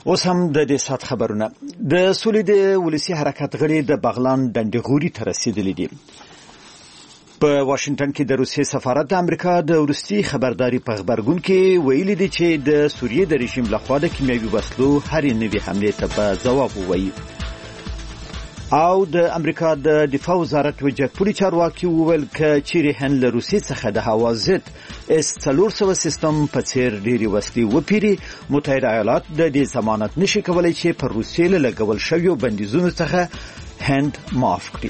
اوس هم د دې سات خبرونه د سولې د ولسی حرکت غړي د بغلان ډنډغوري ته رسیدلي دي. په واشنگټن کې د روسیې سفارت د امریکا د ورستي خبرداري په خبرګون کې ویلي دي چې د سوریې د رژیم لخوا د کیمیاوي وسلو هرې نوې حمله ته په جواب ووایي. او د امریکا د دفاع وزارت وجهپوري چارواکي وویل ک چیرې هند له روسیې څخه د هوا ضد S-400 سیستم په څیر ډېری وسلې وپیري، متحده ایالات د دې ضمانت نشي کولای چې پر روسیې له لګول شویو بندیزونو څخه هند معاف کړي.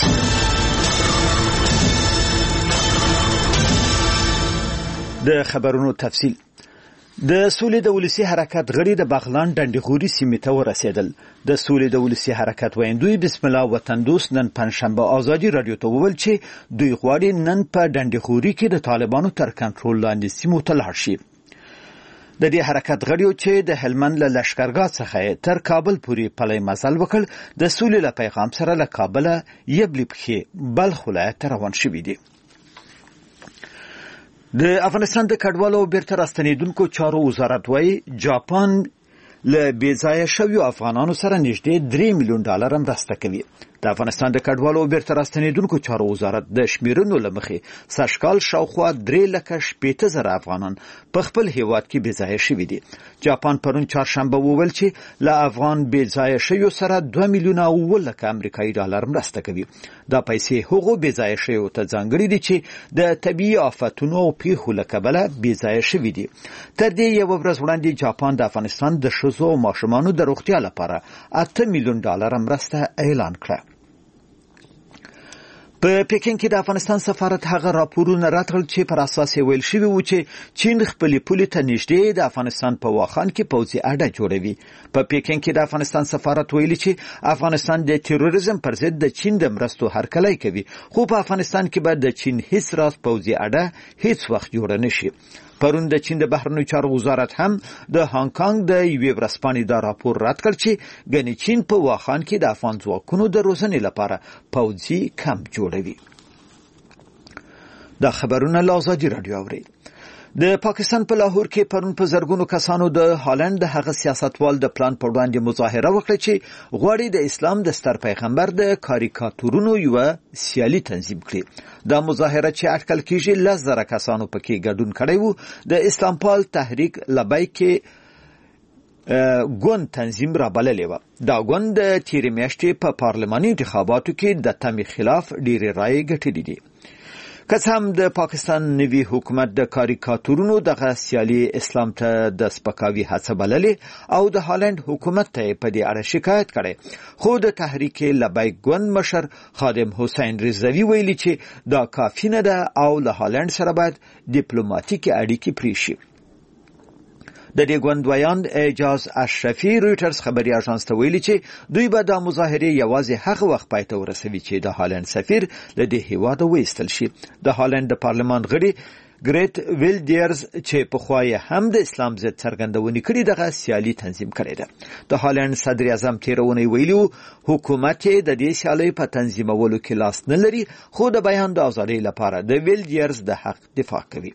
د خبرونو تفصیل. د سولې د ولسی حرکت غړي د بغلان ډنډغوري سیمې ته ورسېدل. د سولې د ولسی حرکت ویندوی بسم الله وطن دوست نن پنځشنبه آزادي رادیو ته وویل چې دوی غواړي نن په ډنډغوري کې د طالبانو تر کنټرول لاندې سیمو ته لاړ شي. د دې حرکت غړیو چې د هلمند له لشکرګاه څخه تر کابل پورې پلی مزل وکړ، د سولې له پیغام سره له کابل یبلې پخې بلخ ولایت ته روان شوي دي. د افغانستان د کډوالو او بیرته راستنیدونکو چارو وزارت وايي جاپان له بیځایه شویو افغانانو سره نږدې $3 میلیون مرسته کوي. د افغانستان د کډوالو او بیرته راستنیدونکو چارو وزارت د شمیرنو له مخې سږکال شاوخوا 3,80,000 افغانان په خپل هیواد کې بیځایه شوي دي. جاپان پرون چهارشنبه وویل چې له افغان بیځایه شویو سره $2,08,00,000 امریکایي مرسته کوي. دا پیسې هغو بیځایه شویو ته ځانګړي دي چې د طبیعي آفتونو او پیښو له کبله بیځایه شوي دي. تر دې یوه ورځ وړاندې جاپان د افغانستان د ښځو او ماشومانو د روغتیا لپاره $8 میلیون مرسته اعلان کړه. په پکین کې د افغانستان سفارت هغه راپورونه راټول چې پر اساس ویل شوی و چې چین خپل پولې ته نږدې د افغانستان په واخان کې پوځي اډه جوړوي. په پکین کې د افغانستان سفارت ویلي چې افغانستان د تروریزم پر ضد د چین د مرستو هرکلی کوي، خو په افغانستان کې به د چین هیڅ راز پوځي اډه هیڅ وخت جوړ نشي. پرون د چین د بهرنیو چارو وزارت هم د هانګ کانګ د یوې ورځپاڼې دا راپور رد کړ چې ګنې چین په واخان کې د افغان ځواکونو د روزنې لپاره پوځي کمپ جوړوي. دا خبرونه له آزادي رادیو اوري. د پاکستان په لاهور کې پرون په زرګونو کسانو د هالند د هغه سیاستوال د پلان پر وړاندې مظاهره وکړه چې غواړي د اسلام د ستر پیغمبر د کاریکاتورونو یو سیالي تنظیم کړي. دا مظاهره چې اټکل کېږي 10,000 کسانو پکې ګډون کړی وو، د اسلام پال تحریک لبیک ګوند تنظیم را بللې و. دا ګوند د تیرې میاشتې په پارلماني انتخاباتو کې د تمې خلاف ډېرې رایې ګټلې دي. که څه هم د پاکستان نوي حکومت د کاریکاتورونو دغه سیالي اسلام ته د سپکاوي هڅه بللې او د هالند حکومت ته په دې اړه شکایت کړي، خو د تحریک لبیک ګوند مشر خادم حسین رضوی ویلي چې دا کافی نه ده او له هالند سره باید ډیپلوماټیکي اړیکې پرې شي. د دې ګوندویان اعجاز اشرفي رویټرز خبري اژانس ته ویلي چې دوی به د مظاهرې یوازې هغه وخت پای ته ورسوي چې د هالند سفیر له دې هیواده وایستل شي. د هالند د پارلمان غړي ګریټ ویلډیرز چې پخوا یې هم د اسلام ضد څرګندونې کړې دغه سیالي تنظیم کړې ده. د هالند صدر اعظم تېره اونۍ ویلي حکومت یې د دې سیالۍ په تنظیمولو کې لاس نه لري، خو د بیان د ازادۍ لپاره د ویلډیرز د حق دفاع کوي.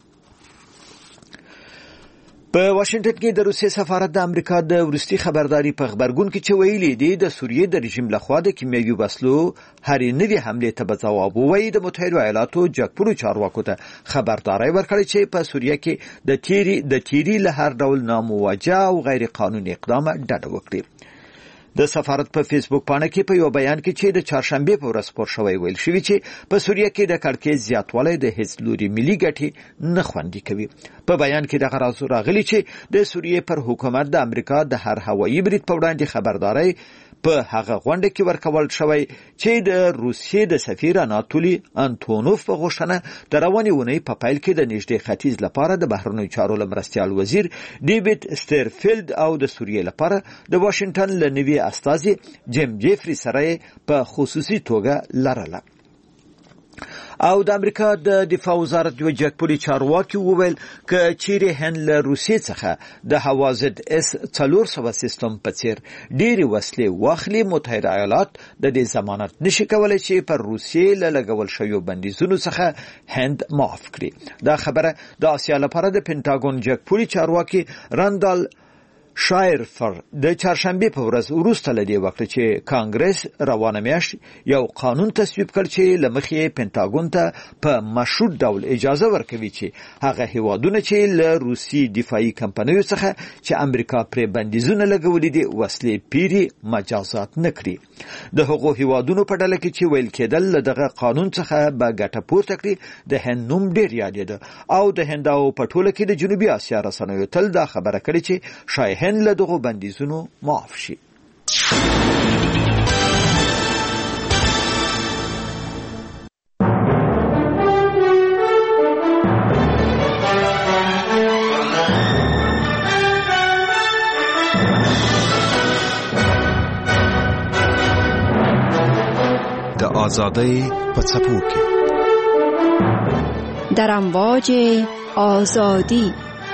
په واشنگټن کې د روسیې سفارت د امریکا د ورستي خبرداري په خبرګون کې چې ویلي دی د سوریې د رژیم لخوا د کیمیاوي وسلو هرې نوې حملې ته به جواب ووایي. د متحده ایالاتو جګپوړو چارواکو ته خبرداری ورکړی چې په سوریه کې د تیری له هر ډول ناموجه او غیر قانوني اقدام ډډه وکړي. د سفارت په فیسبوک پاڼه کې په یو بیان کې چې د چهارشنبه په ورځ خپور شوی ویل شوی چې په سوریه کې د کړکېچ زیاتوالی د هیڅ لوري ملي ګټې نه خوندي کوي. په بیان کې دغه راز راغلی چې د سوریې پر حکومت د امریکا د هر هوایي برید په وړاندې خبرداری په هغه غونډه کې ورکول شوی چې د روسیې د سفیر اناتولی انتونوف په غوښتنه د روانې اونۍ په پیل کې د نږدې ختیځ لپاره د بهرنیو چارو مرستیال وزیر ډیوید سترفیلد او د سوریې لپاره د واشنگټن له نوي استازي جیم جیفری سره په خصوصي توګه لرله. او د امریکا د دفاع وزارت یو جګپوري چارواکي وویل ک چیرې هند له روسیې څخه د هوا ضد S-400 سیستم په څیر ډېری وسلې واخلي، متحده ایالات د دې ضمانت نشي کولای چې پر روسیې له لګول شویو بندیزونو څخه هند معاف کړي. دا خبره د آسیا لپاره د پینټاګون جګپوري چارواکي راندال شایرفر د چهارشنبه په ورځ وروسته لدی وخت چې کانګرس روانه میاشت یو قانون تصویب کړ چې لمخې پینټاګون ته په مشروط ډول اجازه ورکوي چې هغه هیوادونه چې له روسي دفاعي کمپنیو څخه چې امریکا پرې بندیزونه لګولې دي وسلې پیری مجازات نکړي د هغو هیوادونو په ډله کې چې ویل کېدل دغه قانون څخه به ګټه پورته کړي د هند نوم ډیر یادېده او د هنداو په ټوله کې د جنوبي اسیا رسنیو تل دا خبره کړې چې شاید هند له دغو بندیزونو معاف شي. د آزادۍ په څپو کې در امواج آزادی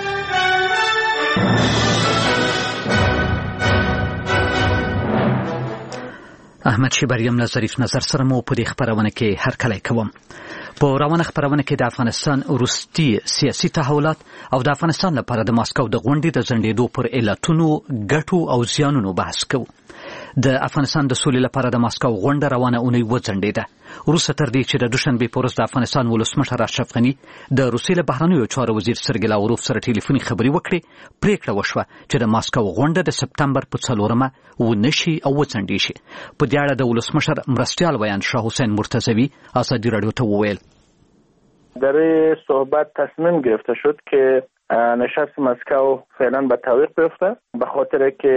احمد شیبریم له ظریف نظر سره مو په دې خبرونه کې هرکلی کوم. په روانه خبرونه کې د افغانستان وروستي سیاسي تحولات او د افغانستان لپاره د ماسکو د غونډې د ځنډېدو پر علتونو، ګټو او زیانونو بحث کوو. د افغانستان د سولې لپاره د ماسکو غونډه روانه اونۍ وځنډېده. وروسته تر دې چې د دوشنبې په ورځ د افغانستان ولسمشر اشرف غني د روسیې له بهرنیو چارو وزیر سرګی لاوروف سره ټلیفوني خبرې وکړې. پریکړه وشوه چې د ماسکو غونډه د سپتمبر په 4 ونشي او وځنډې شي. په دې اړه د ولسمشر مرستیال ویاند شاه حسین مرتضوی ازادي رادیو ته وویل در صحبت تصمیم گرفته شد که نشست مسکو فعلا به تعویق بیفته به خاطر که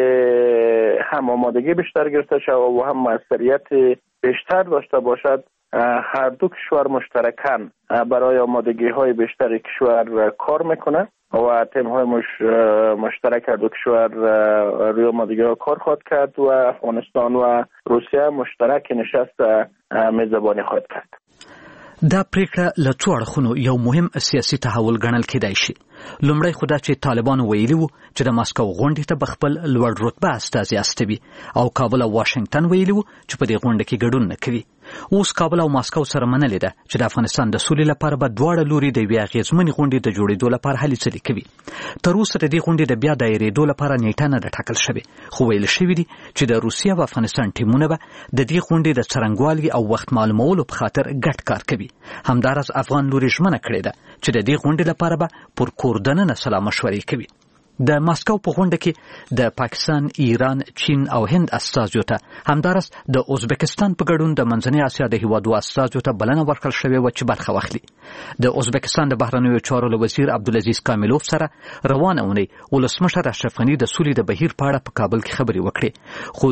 هم آمادگی بیشتر گرفته شد و هم موثریت بیشتر داشته باشد. هر دو کشور مشترکاً برای آمادگی های بیشتر کشور کار میکنه و تیم های مشترک هر دو کشور روی آمادگی ها کار خواهد کرد و افغانستان و روسیه مشترک نشست میزبانی خواهد کرد. دا پریکړه له څو اړخونو یو مهم سیاسي تحول ګڼل کېدای شي. لومړی خو دا چې طالبانو ویلي وو چې د ماسکو غونډې ته به خپل لوړ رتبه استازي استوي او کابل او واشنگټن ویلي وو چې په دې غونډه کې ګډون نه کوي. اوس کابل او ماسکو سره منلې ده چې د افغانستان د سولې لپاره به دواړه لوري د یوې اغېزمنې غونډې د جوړېدو لپاره هلې ځلې کوي. تر اوسه د دې غونډې د بیا دایرېدو لپاره نیټه نه ده ټاکل شوې، خو ویل شوي دي چې د روسیې او افغانستان ټیمونه به د دې غونډې د څرنګوالي او وخت معلومولو په خاطر ګډ کار کوي. همداراز افغان لوري ژمنه کړې ده چې د دې غونډې لپاره به پر کور دننه سلا مشورې کوي. د ماسکو په غونډه کې د پاکستان، ایران، چین او هند استازیو ته همداراز د ازبکستان په ګډون د منځنۍ اسیا د هیوادو استازیو ته بلنه ورکړل شوې وه چې برخه واخلي. د ازبکستان د بهرنیو چارو له وزیر عبدالعزیز کاملوف سره روانه اونۍ ولسمشر اشرف غني د سولې د بهیر په اړه په کابل کې خبرې وکړې. خو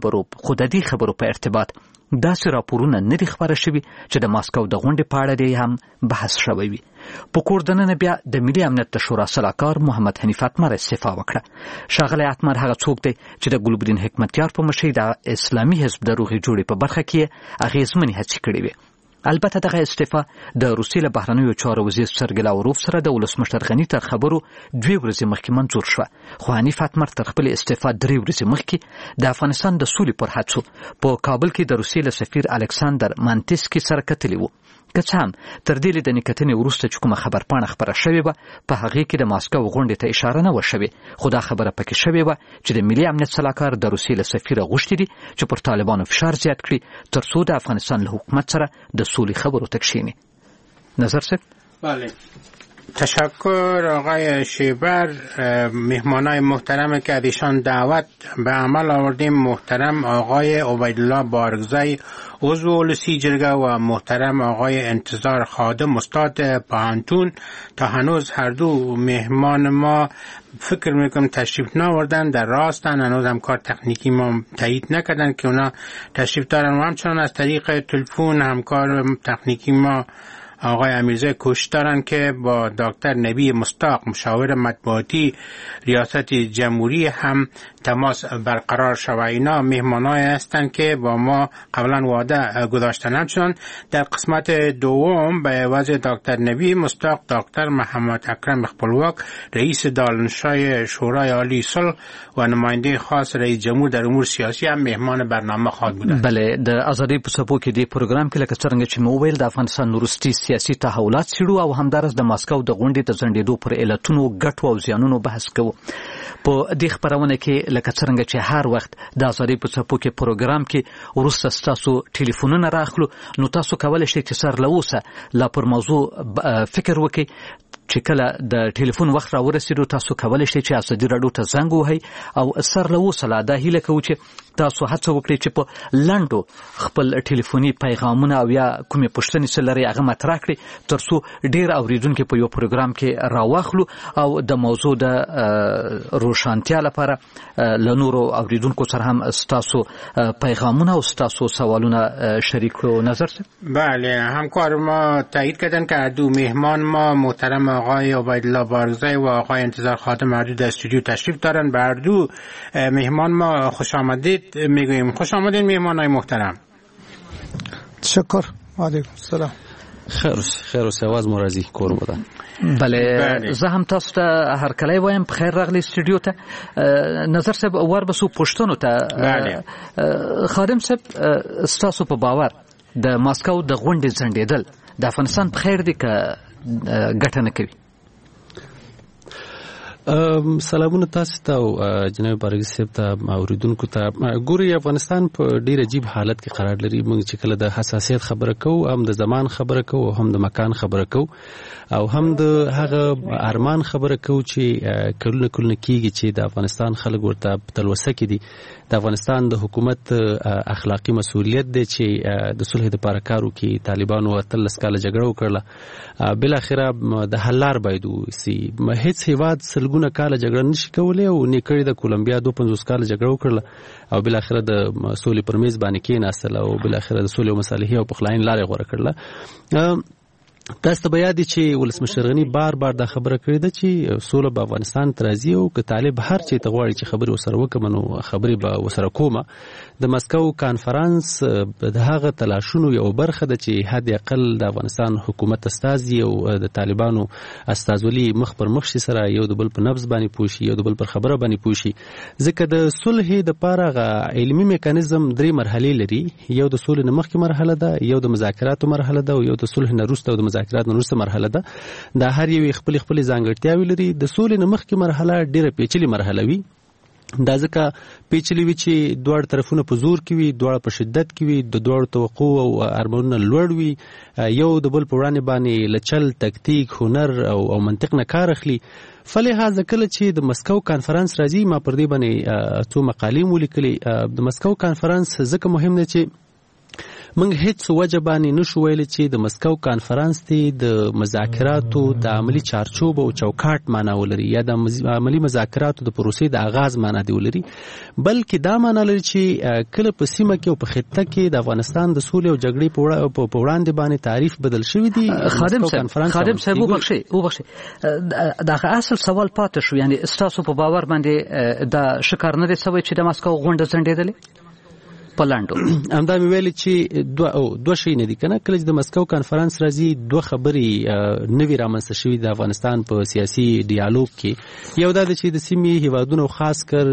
د دې خبرو په ارتباط داسې راپورونه نه دي خبره شوي چې د ماسکو د غونډې په اړه دې هم بحث شوی وي. په کور دننه بیا د ملي امنیت د شورا سلاکار محمد حنیف اتمر استعفا وکړه. ښاغلی اتمر هغه څوک دی چې د ګلبدین حکمتیار په مشرۍ د اسلامي حزب د روغې جوړې په برخه کې اغېزمنې هڅې کړې وې. البته دغه استعفا د روسیې له بهرنیو چارو وزیر سرګی لاوروف سره د ولسمشر غني تر خبرو 2 ورځې مخکې منظور شوه. خو حنیف اتمر تر خپل استعفا 3 ورځې مخکې د افغانستان د سولې پر هڅو په کابل کې د روسیې له سفیر الکساندر مانتسکي سره کتلي وو. که څه هم تر دې لیدنې کتنې وروسته چې کومه خبرپاڼه خپره شوې وه په هغې کې د ماسکو غونډې ته اشاره نه وه شوې، خو دا خبره پکې شوې وه چې د ملي امنیت سلاکار د روسیې له سفیره غوښتي دي چې پر طالبانو فشار زیات کړي تر څو د افغانستان له حکومت سره د سولې خبرو ته کښېني. نظر صاحب؟ بله، تشکر آقای شیبر. مهمانای محترم که ازشان دعوت به عمل آوردیم، محترم آقای عبیدالله بارگزی عضو اولسی جرگه و محترم آقای انتظار خادم استاد پاهنتون، تا هنوز هر دو مهمان ما فکر میکنم تشریف ناوردن، در راستن، هنوز هم کار تکنیکی ما تایید نکردن که اونا تشریف دارن و همچنان از طریق تلفن همکار تکنیکی ما آقای امیرزاده کوشش دارن که با دکتر نبی مصداق مشاور مطبوعاتی ریاست جمهوری هم تماس برقرار شود. اینا مهمانای هستند که با ما قبلا وعده گذاشتن. همچنان در قسمت دوم به عوض دکتر نبی مصداق دکتر محمد اکرم خپلواک رئیس دارالانشای شورای عالی صلح و نماینده خاص رئیس جمهور در امور سیاسی هم مهمان برنامه خواهد بودند. بله، د ازادي په څپو کې د پروګرام کې لکه څنګه چې مو ویل د افغانستان وروستي سیاسي تحولات څیړو او همدارس د ماسکو د غونډې د ځنډېدو پر علتونو ګټو او زیانونو بحث کوو. په دې خبرونه کې لکه څرنګه چې هر وخت د آزادۍ په څپو کې پروګرام کې وروسته ستاسو ټلیفونونه راخلو، نو تاسو کولی شئ چې سر له اوسه لا پر موضوع فکر وکړئ. چې کله د ټلیفون وخت را ورسېدو تاسو کولی شئ چې ازادي راډیو ته زنګ ووهئ او سر له اوسه لا دا هیله کوو چې تاسو هڅه وکړئ چې په لنډو خپل ټلیفوني پیغامونه او یا کومې پوښتنې څه لرئ هغه مطرح کړئ، تر څو ډېر اورېدونکي په یو پروګرام کې راواخلو او د موضوع د روښانتیا لپاره له نورو اورېدونکو سره هم ستاسو پیغامونه او ستاسو سوالونه شریک و نظر شد. بله، همکار ما تایید کردن که دو مهمان ما محترم آقای عبیدالله بارگزی و آقای انتظار خادم هر دو در استودیو تشریف دارن. بر دو مهمان ما خوش آمدید میگوییم. خوش آمدید مهمانای محترم. تشکر. علیکم السلام. خیر اوسئ. आवाज مو راځي کور مو ده. بله، زه هم تاسو ته هرکلی وایم. په خیر راغلی استودیو ته. نظر صاحب وربسو پوښتنو ته. خادم صاحب، ستاسو په باور د ماسکو د غونډې ځنډېدل د افغانستان په خیر دی که ګټه نه کوي؟ سلامونه تاسو ته او جناب بارګزی صاحب ته اوریدونکو ته. ګوري، افغانستان په ډیر عجیب حالت کې قرار لري. موږ چې کله د حساسیت خبره کوو، هم د زمان خبره کوو، هم د مکان خبره کوو، او هم د هغه ارمان خبره کوو چې کلونه کېږي چې د افغانستان خلک ورته تلوسه کې دي. د افغانستان د حکومت اخلاقی مسؤلیت دی چې د صلح لپاره کار وکړي. طالبانو 13 کاله جګړه وکړه، بل اخره د حل لار باید وسی. هیڅ هیواد سلګونه کاله جګړه نشي کولای او نیکړی د کولمبیا 52 کاله جګړه وکړه او بل اخره د صلح پر میز باندې کېناستل او بل اخره د صلح او مصالحې او پخلاین لارې غوړه کړله. تاسو ته بیا دي چې ولسمشر غنی بار دا خبره کړې ده چې سوله په افغانستان ته راځي او که طالب هر چی ته غواړي چې خبرې وسره وکړي نو خبرې به وسره کومه. د مسکو کانفرنس د هغه تلاشونو یو برخه ده چې حد اقل د افغانستان حکومت استازي او د طالبانو استازولي مخ پر مخ شي سره یو د بل په نبض باندې پوښي، یو د بل پر خبره باندې پوښي. ځکه د صلح د لپاره علمي میکانیزم 3 مرحلې لري. یو د صلح نه مخکې مرحله ده، یو د مذاکراتو مرحله ده او یو د صلح نه وروسته او د مذاکرات نه وروسته مرحله ده. دا هر یو خپل ځانګړتیاوې لري. د صلح نه مخکې مرحله ډیره پیچلې مرحله وي. دا ځکه پیچلې وي چې دوه طرفونه په زور کې وي، دوه په شدت کې وي، د دوه توقع او ارمانونه لوړ وي، یو د بل په وړاندې باندې لچل تکتیک هنر او منطق نه کار اخلي. فلهذا کله چې د مسکو کانفرنس راځي، ما پر دې باندې څو مقالې ولیکلې. د مسکو کانفرنس ځکه مهم دی چې موږ هیڅ وجه باندې نشو ویل چې د مسکو کانفرنس ته د مذاکراتو د عملی چارچوب او چوکاټ معنا ولري یا د عملی مذاکراتو د پروسې د آغاز معنا دی ولري، بلکې دا معنا لري چې کله په سیمه کې او په خطه کې د افغانستان د سولې او جګړې په وړاندې باندې تعریف بدل شوی دی. خادم صاحب وبخښئ دا اصل سوال پاتې شو. یعنی ستاسو په باور باندې دا شکار نه دی سوی چې د مسکو غونډه ځنډېدلې؟ پلاندو همدا مې ویل چې دوه شي نه دي کنه. کله چې د مسکو کانفرنس راځي، دوه خبرې نوې رامنځته شوې د افغانستان په سیاسي ډیالوګ کې. یو دا چې د سیمې هیوادونو خاص کر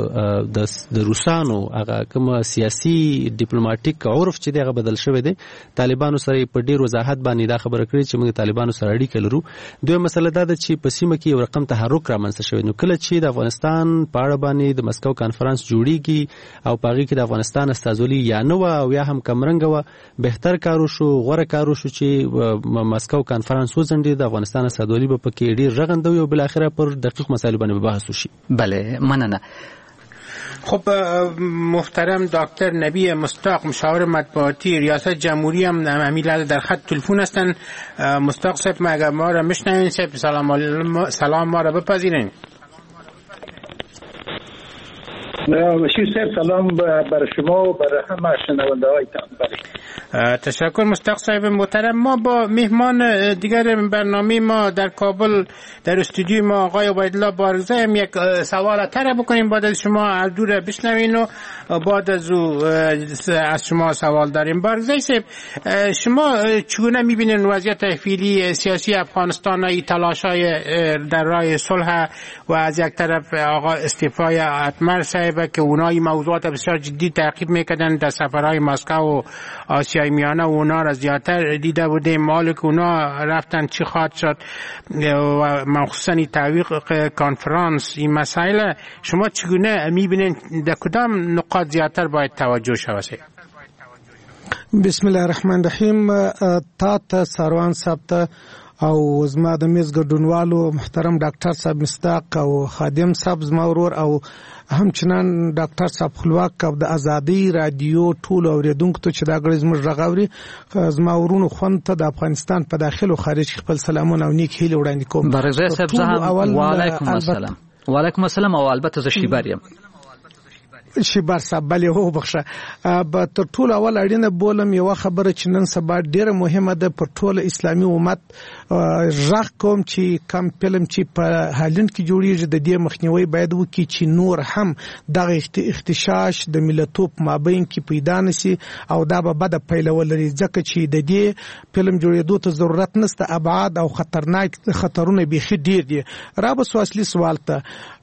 د روسانو هغه کوم سیاسي ډیپلوماټیک عرف چې دغه بدل شوی دی. طالبانو سره په ډیر وضاحت باندې دا خبره کړې چې موږ طالبانو سره اړیکه لرو. دوی مسله دا ده چې په سیمه کې یو رقم تحرک رامنځته شوی. نو کله چې د افغانستان په اړه باندې د مسکو کانفرنس جوړیږي او په هغه کې د افغانستان استازولي یا نو او یا هم کمرنګ و، بهتر کارو شو، غوړه کارو شو چې مسکو کانفرنس وزندي د افغانستان استازولي په کې ډیر رغندوي او بل اخره پر دقیق مسایل باندې بحث وشي. بله، مننه. خب محترم دکتر نبی مصداق، مشاور مطبوعاتی ریاست جمهوری هم امیل در خط تلفن هستن. مصداق صاحب اگر ما را میشنوین، سلام ما را بپذیرین. بشیر صاحب سلام برای شما و برای همه شنونده‌هایتان. تشکر مصداق صاحب محترم. ما با مهمان دیگر برنامه ما در کابل در استودیوی ما آقای عبیدالله بارگزی هم یک سوال طرح بکنیم، بعد از شما از دور بشنوین و بعد از شما سوال داریم. بارگزی صاحب، شما چگونه میبینین وضعیت فعلی سیاسی افغانستان، ای تلاش‌های در راه صلح و از یک طرف آقا استعفای اتمر صاحب که اونایی موضوعات بسیار جدی تعقیب میکردن در سفرهای مسکو و آسیا درجه میانه اونا را زیادتر دیده بودیم. مال که اونا رفتن چی خواهد شد و مخصوصا تعویق کنفرانس این مسائل شما چگونه میبینید در کدام نقاط زیادتر باید توجه شود؟ بسم الله الرحمن الرحیم. تا سروان صاحب ته او زما د میز ګډونوالو محترم ډاکټر صاحب مصداق او خادم صاحب زما ورور او همچنان ډاکټر صاحب خپلواک او د ازادي رادیو ټول اوریدونکو ته چې دا غړي زموږ رغاوري زما ورونو خوند ته د افغانستان په داخل او خارج خپل سلامونه او نیک هیله وړاندې کوم. برغزي صاحب زه وعلیکم السلام. وعلیکم السلام او البته زه شیبر یم. شیبر صاحب بلې هو بخښه به تر ټول اول اړینه بولم یو خبره چې نن سبا ډیره مهمه ده پر ټول اسلامي امت ژغ کوم چې کم فلم چې په هالند کې جوړیږي د دې مخنیوي باید وکړي چې نور هم دغه اختشاش د ملتوب مابین کې پیدا نشي او دا به بده پیلول لري ځکه چې د دې فلم جوړېدو ته ضرورت نشته. ابعاد او خطرونه بيخي ډیر دي. را به اصلي سوال ته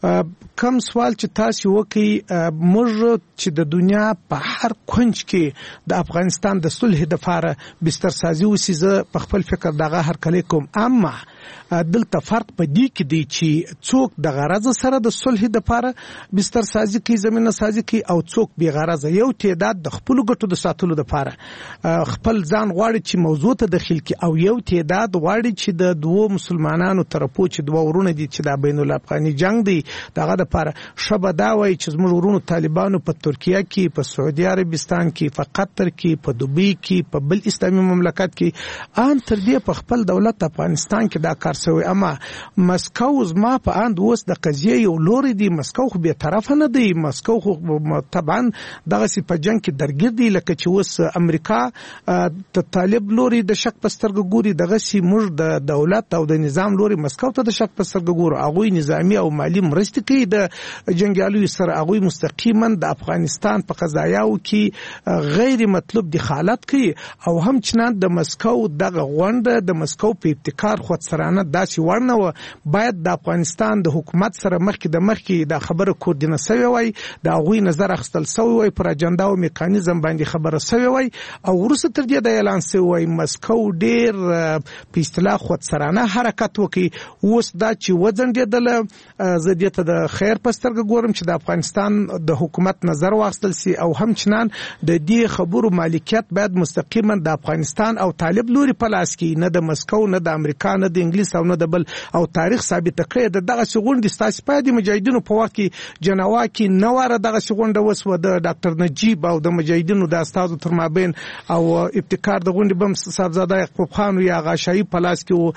کم سوال چې تاسو وکي موږ چې د دنیا په هر کونج کې د افغانستان د صلح لپاره بستر سازي وسیزه په خپل فکر دغه هر کله کوم، اما دلته فرق په دې کې دی چې څوک د غرض سره د صلح لپاره بستر سازي کوي، زمينه سازي کوي او څوک بې غرض یو تعداد د خپل ګټو د ساتلو لپاره خپل ځان غواړي چې موضوع ته داخل کی او یو تعداد غواړي چې د دوه مسلمانانو طرفو چې دوه ورونه دي چې د بین الافغاني جنگ دی دغه لپاره شبه دا وایي چې زموږ ورونو طالبانو په ترکیه کې، په سعودي عربستان کې، په قطر کې، په دوبۍ کې، په بل اسلامي مملکت کې ان تر دې په خپل دولت افغانستان کې دا کار شوی. اما مسکو زما په اند اوس د قضیه یو لوري دی. مسکو خو به طرف نه دی. مسکو خو طبعا دغه سی په جنگ کې درګیر دی لکه چې اوس امریکا ته طالب لوري د شک پسترګ ګوري دغه سی موږ د دولت او د نظام لوري مسکو ته د شک پسترګ ګورو. هغه نظامی او مالی مرستې کوي د جنگیالو سره. هغه مستقیما د افغانستان په قضایاو کې غیر مطلوب دخالت کوي او هم چنان د مسکو دغه غونډه د مسکو په ابتکار خود سرانه داسې ورنه و. باید د افغانستان د حکومت سره مخکې د خبره کوردینه سوی وای، د هغوی نظر اخستل سوی وای، پر اجنډا او میکانیزم باندې خبره سوی وای او وروسته تر دې د اعلان سوی وای مسکو ډیر په اصطلاح خود سرانه حرکت وکي. اوس دا چې وځنډېدل زه دې ته د خیر پسترګ ګورم چې د افغانستان د حکومت نظر واخستل سي او هم چنان د دې خبرو مالکیت باید مستقیما د افغانستان او طالب لوري په لاس کې، نه د مسکو، نه د امریکا، نه د انګلیس او نه د بل. او تاریخ ثابت کړی د دغه شغونډې ستاسو په دې مجاهدینو په وخت کې جنوا کې نواره دغه شغونډه وسوه د ډاکټر نجیب او د مجاهدینو د استادو تر مابین او ابتکار د غونډې بم صاحبزاده یعقوب خان یا غاشای په لاس کې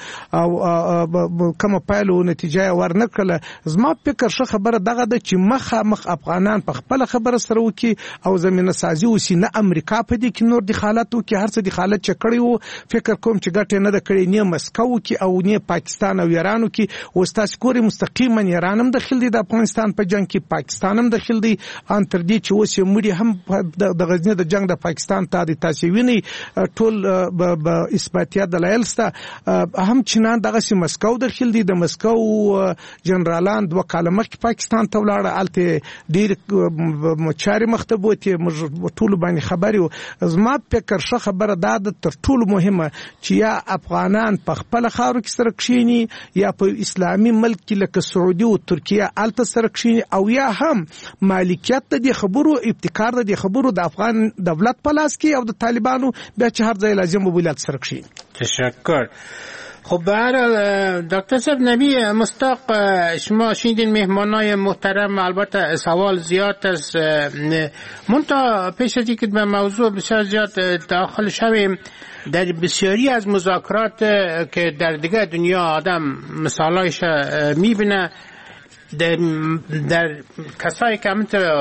او کوم پایلو نتیجه ورنکړه. زما فکر شه خبره دغه د چې مخ افغانان په خپل خبره سره وکي او زمينه سازي وسی، نه امریکا په دې کې نور دخالت وکي. هر څه دخالت چې کړی وو فکر کوم چې ګټه نه د کړی، نه مسکو کې او نه پاکستان او ایران کې. وستاس کوري مستقیما ایران هم داخل دي د افغانستان په جنگ کې، پاکستان هم داخل دي. ان تر دې چې اوس مړي هم د غزنی د جنگ د پاکستان ته د تاسیوینی ټول اثباتیات دلایل ستا هم چنان دغه سي مسکو داخل دي. د مسکو جنرالان دوه کاله مخکې پاکستان ته ولاړه، الته ډیر مچاري مختبوتي ټول باندې خبري. زما فکر شه خبره دا د تر ټولو مهمه چې یا افغانان په خپل خاور کې سره کښینی یا په اسلامي ملک کې لکه سعودي او ترکیه الته سره کښینی او یا هم مالکیت د خبرو ابتکار د خبرو د افغان دولت په لاس کې او د طالبانو بیا چې هر ځای لازم وبولات سره کښینی. تشکر. خب برای دکتر صاحب نبی مستاق شما شنیدین مهمانای محترم، البته سوال زیاد است منتها پیش از اینکه به موضوع بسیار زیاد داخل شویم، در بسیاری از مذاکرات که در دیگه دنیا آدم مثالایش میبینه در کسایی که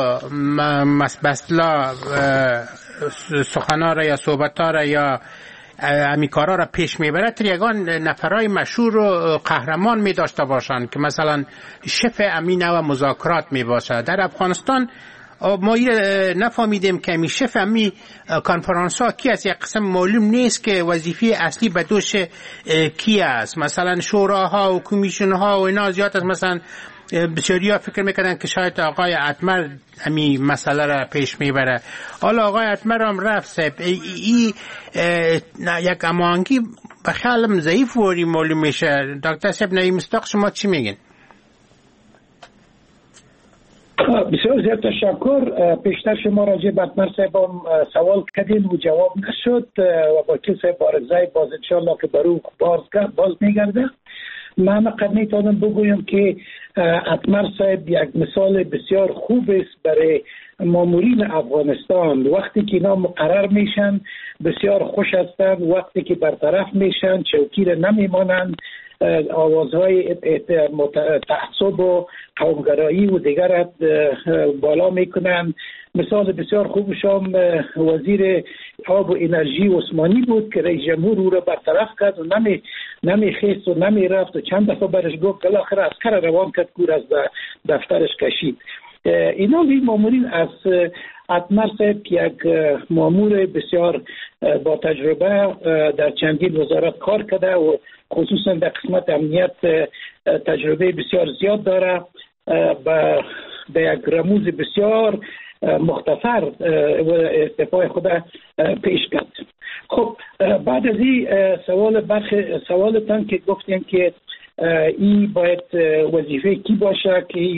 مثلا سخنان یا صحبت‌ها یا امیکارا را پیش میبرد، یگان نفرای مشهور و قهرمان می داشته باشند که مثلا شف امین و مذاکرات می باشد. در افغانستان ما نفهمیدیم که می شف امی کنفرانس ها کی است، یک قسم معلوم نیست که وظیفه اصلی به دوش کی است. مثلا شوراها و کمیشن ها و اینا زیاد است. مثلا بسیاریا فکر میکنن که شاید آقای اتمر همین مسئله را پیش میبره. حالا آقای اتمر هم رفت صاحب یک امانگی به خیالم ضعیف وری معلوم میشه. دکتر صاحب نعیم مصداق شما چی میگین؟ بسیار زیاد تشکر. پیشتر شما راجع به اتمر صاحب سوال کردین و جواب نشد و وکیل صاحب بارگزای باز انشاءالله که برو باز میگرده. من قد میتونم بگویم که اتمر صاحب یک مثال بسیار خوب است برای مامورین افغانستان. وقتی که اینا مقرر میشن بسیار خوش هستند، وقتی که برطرف میشن چوکی را نمیمانند، آوازهای تعصب و قومگرایی و دیگر بالا میکنن. مثال بسیار خوبشام وزیر آب و انرژی عثمانی بود که رئیس جمهور او را برطرف کرد و نمیخیست و نمیرفت و چند دفعه برش گفت بالاخره عسکر روان کرد کور از دفترش کشید. اینا این مامورین از اتمر صاحب که یک مامور بسیار با تجربه در چندین وزارت کار کرده و خصوصا در قسمت امنیت تجربه بسیار زیاد داره، به یک رموز بسیار مختصر و استعفای خود پیش کرد. خب بعد از این سوالتان که گفتیم که این باید وظیفه کی باشه که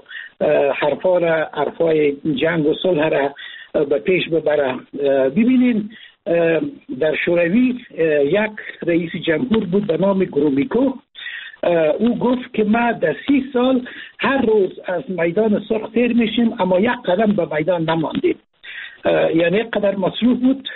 حرفای جنگ و صلح را به پیش ببره. ببینین در شوروی یک رئیس جمهور بود به نام گرومیکو. او گفت که ما در 30 سال هر روز از میدان سرخ تیر میشیم اما یک قدم به میدان نماندیم. یعنی یک قدر مصروف بود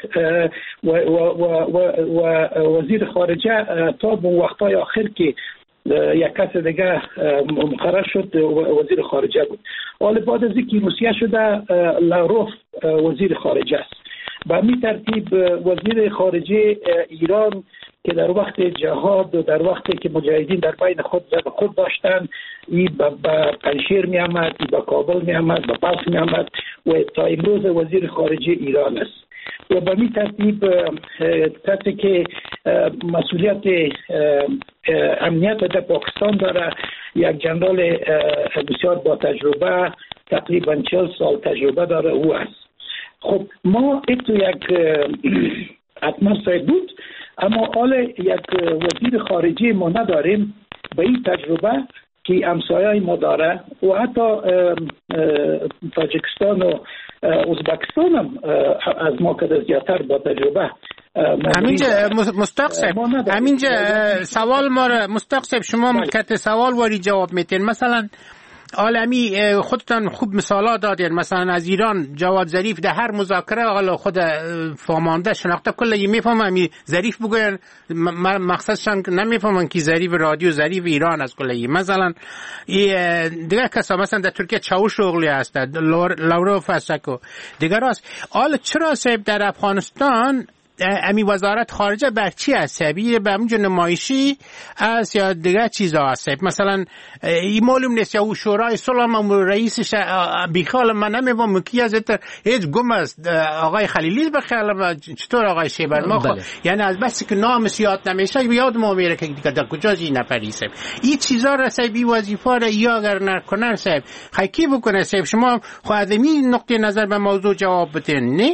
و وزیر خارجه تا به وقتای آخر که یک کس دیگه مقرر شد وزیر خارجه بود. حالا بعد از اینکه روسیه شده لاروف وزیر خارجه است. به همین ترتیب وزیر خارجه ایران که در وقت جهاد و در وقتی که مجاهدین در بین خود داشتن، این به پنشیر می آمد، این به کابل می آمد، به بلخ می آمد و تا امروز وزیر خارجه ایران است. و به همین ترتیب کسی که مسئولیت امنیت در پاکستان داره یک جنرال بسیار با تجربه، تقریبا 40 سال تجربه داره، او است. خب ما تو یک اتمر صاحب بود اما حال یک وزیر خارجه ما نداریم به این تجربه که همسایه ما داره و حتی تاجیکستان و ازبکستان هم از ما که زیادتر با تجربه. همینجا مصداق صاحب، همینجا سوال ما را مصداق صاحب شما مکت سوال واری جواب میتین. مثلا عالمی خودتان خوب مثالا دادین، مثلا از ایران جواد ظریف در هر مذاکره حالا خود فهمانده شناخته کلی میفهمن می ظریف بگوین مقصدشان نمیفهمن که ظریف رادیو ظریف ایران از کلی. مثلا دیگر کسا مثلا در ترکیه چاوشوغلی هست، لاوروف هست و دیگر هست. حالا چرا صاحب در افغانستان امی وزارت خارجه بر چی هست؟ به همونجا نمایشی هست یا دیگر چیزا هست؟ مثلا این معلوم نیست یا او شورای صلح هم رئیسش بیخیال من نمیفهم کی از هیچ گم است. آقای خلیلی بخیال چطور آقای شیبر ما یعنی از بسی که نامش یاد نمیشه یاد ما میره که در کجاست این نفری صاحب. این چیزا را صاحب این وظیفه را یا اگر نکنن صاحب خیلی بکنه صاحب. شما خود می نقطه نظر به موضوع جواب بدین نه؟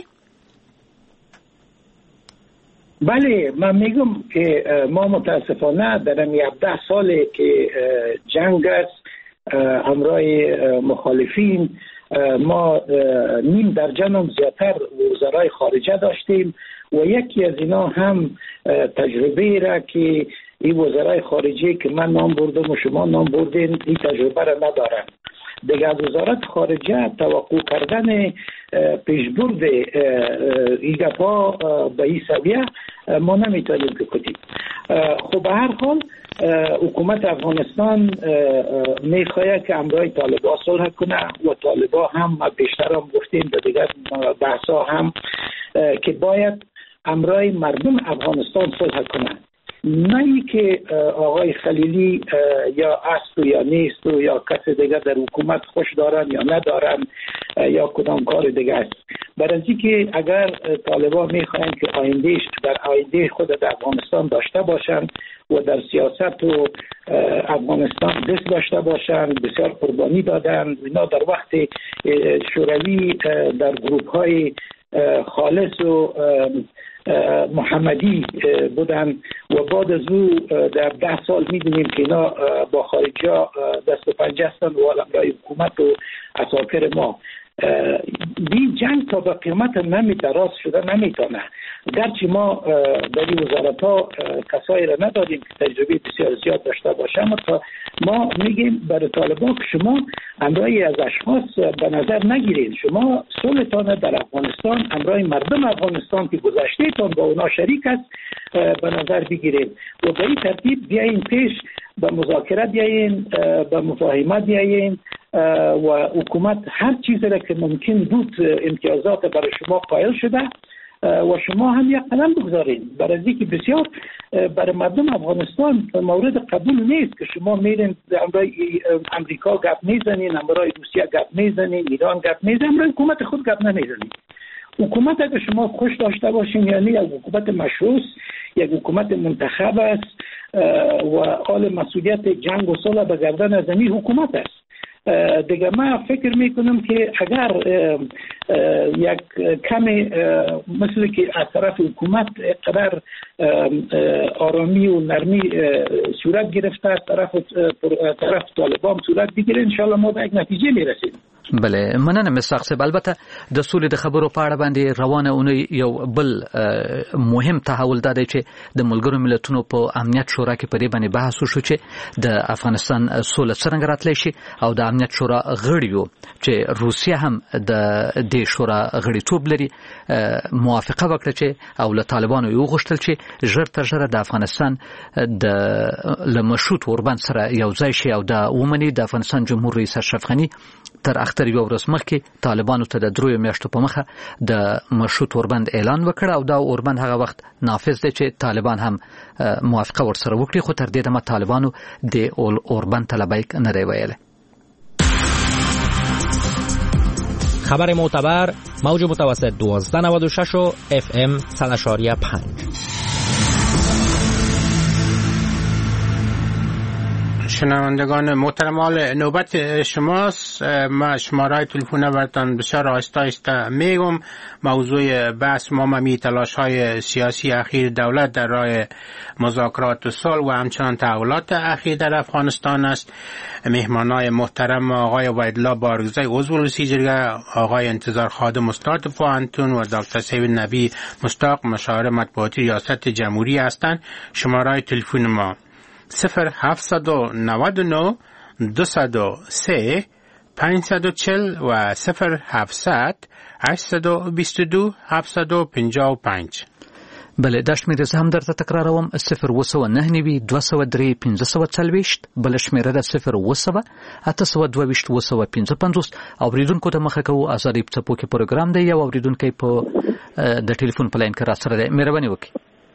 بله من میگم که ما متاسفانه در این 17 ساله که جنگ است همراه مخالفین ما نیم درجه هم زیادتر وزرای خارجه داشتیم و یکی از اینا هم تجربه را که این وزرای خارجه که من نام بردم و شما نام بردین این تجربه را ندارن. دیگه از وزارت خارجه توقع کردن پیشبرد این گپا به این سویه ما نمیتونیم که کنیم. خب به هر حال حکومت افغانستان میخواهد که همراه طالبان صلح کنه و طالبان هم بیشتر هم گفتیم به دیگر بحثا هم که باید همراه مردم افغانستان صلح کنه، نه ای که آقای خلیلی یا است و یا نیست و یا کس دیگر در حکومت خوش دارن یا ندارن یا کدام کار دیگر است. برای اینکه اگر طالبان میخواهند که در آینده خود در افغانستان داشته باشند و در سیاست و افغانستان دست داشته باشند، بسیار قربانی دادن. اینا در وقت شوروی در گروه های خالص و محمدی بودن و بعد از او در 10 سال میدونیم که اینا با خارجی ها دست و پنجه هستند و علمای حکومت و اساطیر ما. این جنگ تا به قیمت دراز شده نمیتونه. گرچه ما در این وزارت ها کسایی را نداریم که تجربه بسیار زیاد داشته باشه، اما ما میگیم برای طالبان که شما امرای از اشخاص به نظر نگیرید، شما صلحتان در افغانستان امرای مردم افغانستان که گذشته تان با اونا شریک است به نظر بگیرید و به این ترتیب بیاین پیش، به مذاکره بیاین، به مفاهمه بیاین و حکومت هر چیزی را که ممکن بود امتیازات برای شما قائل شده و شما هم یک قدم بگذارید. برای اینکه بسیار برای مردم افغانستان مورد قبول نیست که شما میرین امرای امریکا گپ میزنین، امرای روسیه گپ میزنین، ایران گپ میزنین، امرای حکومت خود گپ نمیزنین. حکومت اگر شما خوش داشته باشین یعنی یک حکومت مشروع، یک حکومت منتخب است و حال مسئولیت جنگ و صلح به گردن از این حکومت است. دیگه من فکر میکنم که اگر یک کمی مثل که از طرف حکومت قدر آرامی و نرمی صورت گرفته، از طرف طالبان صورت بگیره، انشاءالله ما به یک نتیجه میرسیم. بله، مننه مساق صاحب. البته د سولې د خبرو په اړه باندې روانه اونۍ یو بل مهم تحول دا دی چې د ملګرو ملتونو په امنیت شورا کې په دې باندې بحث وشو چې د افغانستان سوله څنګه راتلی شي او د امنیت شورا غړي چې روسیه هم د دې شورا غړیتوب لري موافقه وکړه چې او له طالبانو یو غوښتل چې ژر تر ژره د افغانستان د لمشروط اوربند سره یو ځای شي او د ومني د افغانستان جمهور رئیس اشرف غنی تر اختر یو ورځ مخکې طالبانو ته د 3 میاشتو په مخه د مشروط اوربند اعلان وکړ او دا اوربند هغه وخت نافذ دی چې طالبان هم موافقه ورسره وکړي، خو تر دې دمه طالبانو د اوربند طلبای نه دی ویلي. خبر معتبر موج متوسط 1296 و FM 100.5. شنوندگان محترم، نوبت شماست. ما شماره تلفن براتون بسیار آهسته میگم. موضوع بحث ما ممی تلاش های سیاسی اخیر دولت در راه مذاکرات و صلح و همچنان تحولات اخیر در افغانستان است. مهمانای محترم آقای عبیدالله بارگزای عضو ولسی جرگه، آقای انتظار خادم استاد پوهنتون و دکتر سیب نبی مشتاق مشاور مطبوعاتی ریاست جمهوری هستند. شماره تلفن ما 0799 203 540 و 0700 822 755. بله، دا شمیره زه هم درته تکراروم 029 203 540 بل شمیره ده 0 822 255. اوریدونکو ته مخه کوو ازادي په کې پروګرام دی یا اوریدونکو په د ټلیفون په لاین کې را سره دی. مهرباني وکړئ.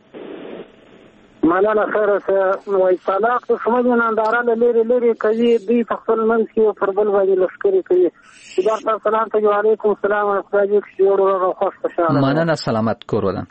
مالانا خیر اوسه. وای طلاق د سمجھ ننداره لری کوي دی په خپل منځ کې پر بل باندې لشکري کوي. خدا سلام ته وعلیکم السلام او خدای دې جوړ او خوش خوشاله. مننه، سلامت کور ودان.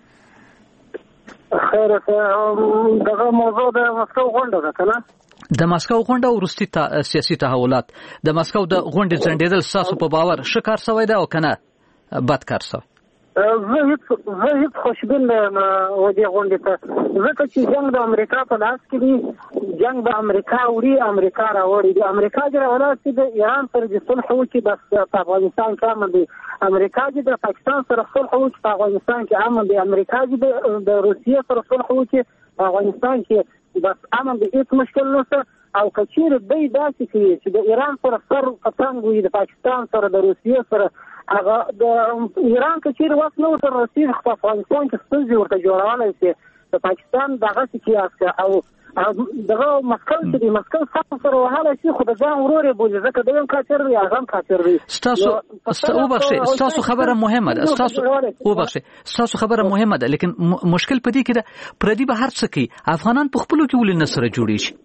خیر اوسه. دغه موضوع د مسکو غونډه ده کنه؟ د مسکو غونډه او وروستي سیاسي تحولات. د مسکو د غونډې ځنډېدل ستاسو په باور ښه کار شوی دی او کنه بد کار شوی؟ زه هیڅ خوشبین یم و دې غونډې ته، ځکه چې جنګ د امریکا په لاس کې دی. جنګ به امریکا وړي، امریکا راوړي. د امریکا چې راوړي چې د ایران سره د صلح وکړي بس په افغانستان کې امن دی. امریکا چې د پاکستان سره صلح وکړي په افغانستان کې امن دی. امریکا چې د روسیې سره صلح وکړي په افغانستان کې بس امن دی، هیڅ مشکل نشته. او کچیر دی داسې کوي چې د ایران سره سر په څنګ وي، د پاکستان سره د روسیې سره هغه د ایران کچیر وس نو تر روسیې په افغانستان کې ستونزې ورته جوړولای شي. د پاکستان دغه کیاس او دغه مسکل چې د مسکل سره وهاله شي، خو د ځان ورور بولي ځکه د یو کاچر دی اعظم کاچر دی. ستاسو خبره مهمه ده. ستاسو خبره مهمه ده، لیکن مشکل پدې کې ده پردي به هر څه کوي، افغانان په خپلو کې ولې نه سره جوړي شي؟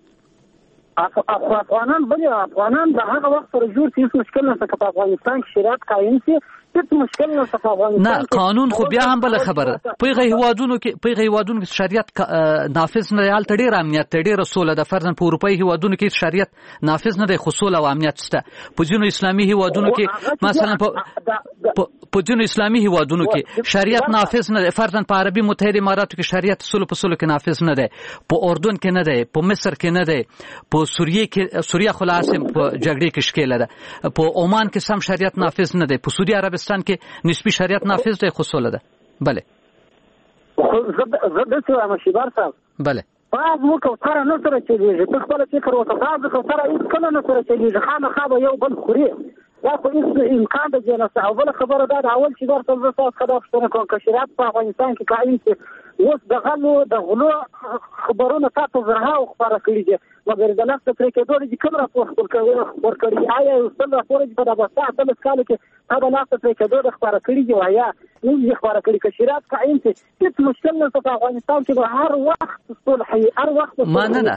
افغانان د هغه وخت سره جوړ شي، هیڅ مشکل نشته. که په افغانستان کې شریعت قایم شي، هیڅ مشکل نشته په افغانستان نه قانون خو بیا هم بل خبره په هیوادونو کې شریعت نافذ نه دی، هلته ډېر امنیت دی، ډېره سوله ده. فرضاً په اروپایي هیوادونو کې شریعت نافذ نه دی خو سوله او امنیت شته. په ځینو اسلامي هیوادونو کې مثلا په ځینو اسلامي هیوادونو کې شریعت نافذ نه دی. فرضاً په عربي متحده اماراتو کې شریعت سلو په سلو کې نافذ نه دی، په اردن کې نه دی، په مصر کې نه دی، په سوریه خلاص په جګړې کې شکیله ده، په عمان کې سم شریعت نافذ نه دی، په سعودي عربستان کې نسبی شریعت نافذ دی خو سوله ده. بله زه داسې وایم شیبار صاحب، بله بعض مو کوتره نه سره چلیږي، ته خپل فکر وکړه، بعض کوتره هیڅ کله نه سره چلیږي، خامخا به یو بل خوري، دا خو هیڅ امکان د جنسه. او بله خبره دا د اول شیبار صاحب زه تاسو څخه دا پوښتنه کوم که شریعت په افغانستان کې قایم شي، اوس د غلو خبرونه تاسو زرهاو خپاره کړي دي، مګر د نفس پرې کېدو دي کوم راپور ورکړي؟ آیا یو څه راپور چې په دغه 18 کال کې تا د نفس پرې کېدو د خپاره کړي دي یا نو یې خبره کړي؟ که شریعت قایم شي هیڅ مشکل نشته په افغانستان کې، به هر وخت صلح هر وخت مننه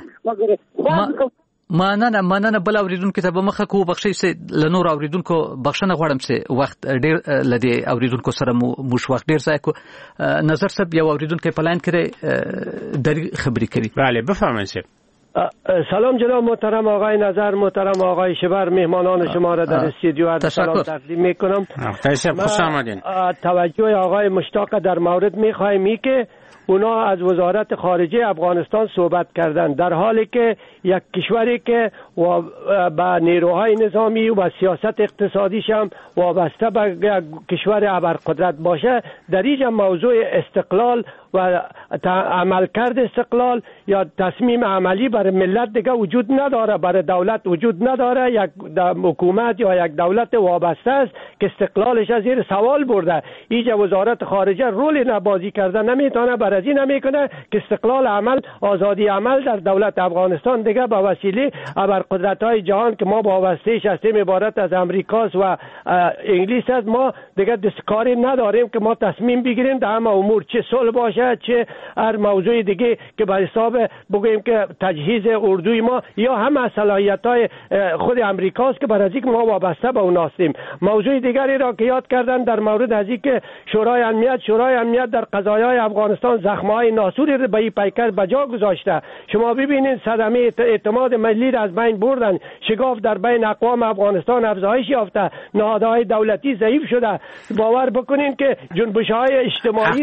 مننه. بل اوریدونکو ته به مخه کو بخښي سي لنور اوریدونکو بخښنه غواړم سي وخت ډیر لدی اوریدونکو سره موږ وخت ډیر ځای کو. نظر صاحب یو اوریدونکو په لاین کې د خبرې کوي. بله بفرمایید سي. سلام جناب محترم آقای نظر، محترم آقای شبر، مهمانان شما را در استودیو عرض سلام تقدیم میکنم. خوش آمدین. توجه آقای مشتاق در مورد میخوایم که اونا از وزارت خارجه افغانستان صحبت کردن، در حالی که یک کشوری که با نیروهای نظامی و سیاست اقتصادیش هم وابسته به کشور ابرقدرت باشه، در اینجا موضوع استقلال و عملکرد استقلال یا تصمیم عملی برای ملت دیگه وجود نداره، برای دولت وجود نداره. یک حکومت یا یک دولت وابسته است که استقلالش از زیر سوال برده. اینجا وزارت خارجه رولی نبازی کرده نمیتونه، برای این نمیکنه که استقلال عمل، آزادی عمل در دولت افغانستان دیگه به وسیله ابرقدرت‌های جهان که ما وابسته‌اش هستیم، عبارت از امریکاست و انگلیس است، ما دیگه دستکاری نداریم که ما تصمیم بگیریم در همه امور، چه صلح باشه چه هر موضوع دیگه که به حساب بگوییم که تجهیز اردوی ما یا هم صلاحیت‌های خود امریکاست که برای اینکه ما وابسته به اون هستیم. موضوع دیگری را که یاد کردن در مورد از اینکه شورای امنیت در قضایای افغانستان زخم‌های ناسوری را به این پیکر بجا گذاشته. شما ببینید صدمه اعتماد ملی را از بین بردن، شگاف در بین اقوام افغانستان افزایش یافته، نهادهای دولتی ضعیف شده. باور بکنین که جنبش‌های اجتماعی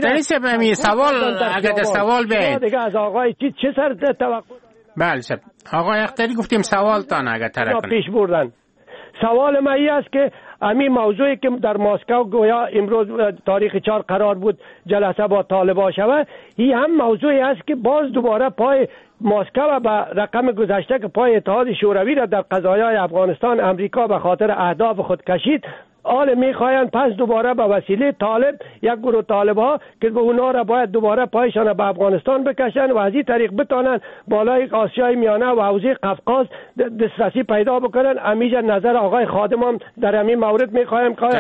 اگر سوال دیگه از آقای چه سر توقع؟ بله آقای اختری گفتیم سوال تان اگر طرف پیش بردن. سوال من این است که همین موضوعی که در مسکو گویا امروز تاریخ 4 قرار بود جلسه با طالبان شود، این هم موضوعی است که باز دوباره پای مسکو و به رقم گذشته که پای اتحاد شوروی را در قضایای افغانستان امریکا به خاطر اهداف خود کشید، آل میخواین پس دوباره به وسیله طالب یک گروه طالب‌ها که به اونا را باید دوباره پایشان به افغانستان بکشن و از این طریق بتانن بالای آسیای میانه و حوزه قفقاز دسترسی پیدا بکنن. امیجا نظر آقای خادم هم در همین مورد میخوایم که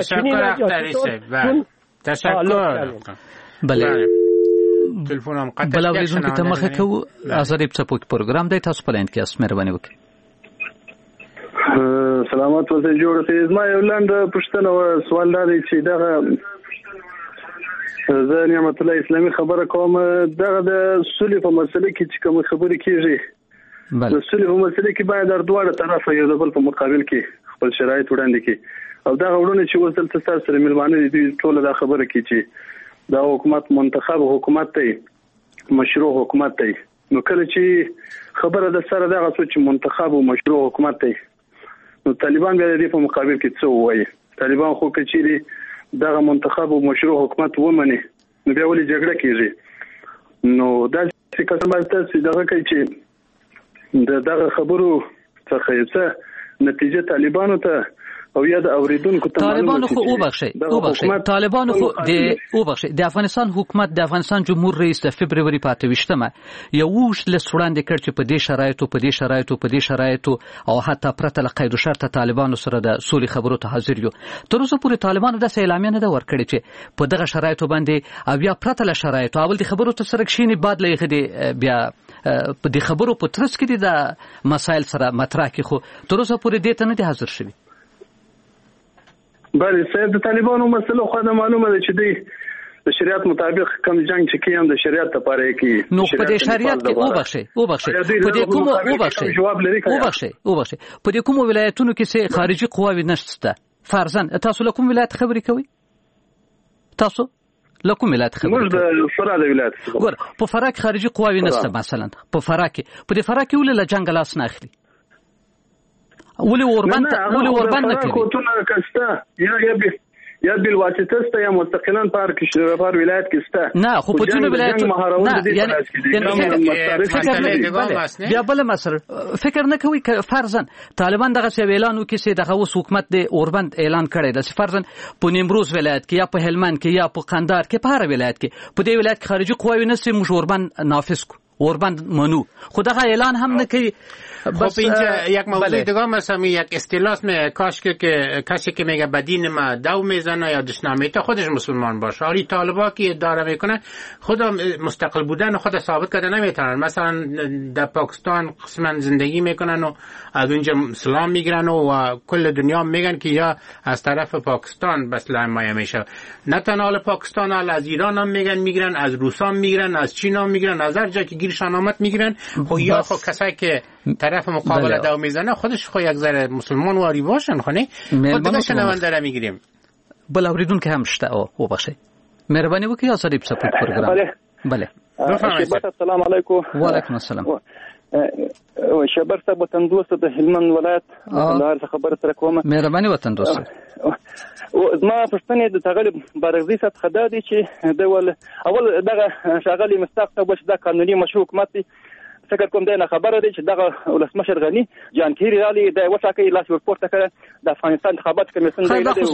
تشکر. بله بلا وریدونکو ته مخه کو آزادی پڅپوک پروګرام دی، تاسو په لاین کې اس مهرباني وکړئ. سلامات اوسئ. جوړ اوسئ. زما یو لاندې پوښتنه او سوال دا دی چې دغه زه نعمت الله اسلامي خبره کوم، دغه د صلح په مسله کې چې کوم خبرې کیږي، د صلح په مسله کې باید در دواړه طرفه یو بل په مقابل کې خپل شرایط وړاندې کړي، او دغه وړاندې چې اوس دلته تاسو سره ملمانه دي ټول دا خبره کوي چې دا حکومت منتخب حکومت دی، مشروع حکومت دی. نو کله چې خبره د سره دغه څه چې منتخب او مشروع حکومت دی، نو طالبان بیا د دې په مقابل کې څه وایي؟ طالبان خو کچېری دغه منتخب او مشروع حکومت ومني، نو بیا ولې جګړه کیږي؟ نو دا چې کله باید تاسو دغه کوي چې دغه خبرو څخه څه نتیجه طالبانو ته او یا د اوریدونکو ته طالبانو خو وبخښي طالبانو خو د افغانستان حکومت د افغانستان جمهور رئیس د فبرवरी 28 یو وشل سوړاندې کړ چې په دې شرایطو او حتی پرته له قید او شرط طالبانو سره د سولې خبرو ته حاضر یو. تر اوسه پورې طالبانو د اعلامیه نه ده ورکړې چې په دغه شرایطو باندې او یا پرته له شرایطو اول د خبرو ته سره کښینی بعد لږه دی بیا په دې خبرو په ترڅ کې د مسایل سره مطرح کې، خو تر اوسه پورې دې ته نه دي حاضر شوی. بله صاحب د طالبانو مسله خو د معلومه ده چې د شریعت مطابق کوم جنگ چې کیم د شریعت لپاره کې نو په دې شریعت کې وبخښي په دې کوم وبخښي په دې کوم ولایتونو کې سه خارجي قواوی نشته فرضاً تاسو له کوم ولایت خبرې کوي تاسو له کوم ولایت خبرې موږ د فراه د ولایت ګور په فراه کې خارجي قواوی نشته مثلا په فراه کې ولې له جنگ لاس نه اخلي ولې اوربند نه کوي کوتونه کسته یا بل واسطه است یا مستقلا پر ولایت کې است نه خو په جنوب ولایت نه بیا بل مسر فکر نه کوي فرضاً طالبان دغه اعلان وکړي دغه اوس حکومت د اوربند اعلان کړی د فرضاً په نیمروز ولایت کې یا په هلمند کې یا په قندهار کې په هر ولایت کې په دې ولایت کې خارجي قواوی نشي موږ اوربند نافذ کو اوربند منو خو دغه اعلان هم نه کوي خب اینجا یک موضوع دیگه مثلا یک اصطلاح می کاشی که میگه بدین ما دو میزنه یا دشنامی تا خودش مسلمان باشه حالی طالبا که ادعا میکنه خود مستقل بودن خود ثابت کرده نمیتونن مثلا در پاکستان قسما زندگی میکنن و از اونجا اسلام میگیرن و کل دنیا میگن که یا از طرف پاکستان بس حمایه میشه نه تنها پاکستان از ایران هم میگیرن از روس هم میگیرن از چین هم میگیرن از هر جا که گیرشان آمد میگیرن خب یا خب کسایی که طرف مقابل دو میزنه خودش خو یک ذره مسلمان واری باشن خونه خود دیگه شنونده را میگیریم بله اوریدون که هم شته او باشه مهربانی وکړئ او سره سپورت پروګرام بله السلام علیکم وعلیکم السلام شبر صاحب وطن دوست د هلمند ولایت د خبره تر کومه مهرباني وطن دوست ما پښتنې د تغلب بارغزي صاحب خدا دي چې د اول دغه شغالي مستقبل بش د قانوني مشروع حکومت فکر کوم دا خبره ده چې دغه ولسمشر غنی جانکيري رالي د وټاکي لاس ورپورته کړ د افغانستان انتخابات کمیسیون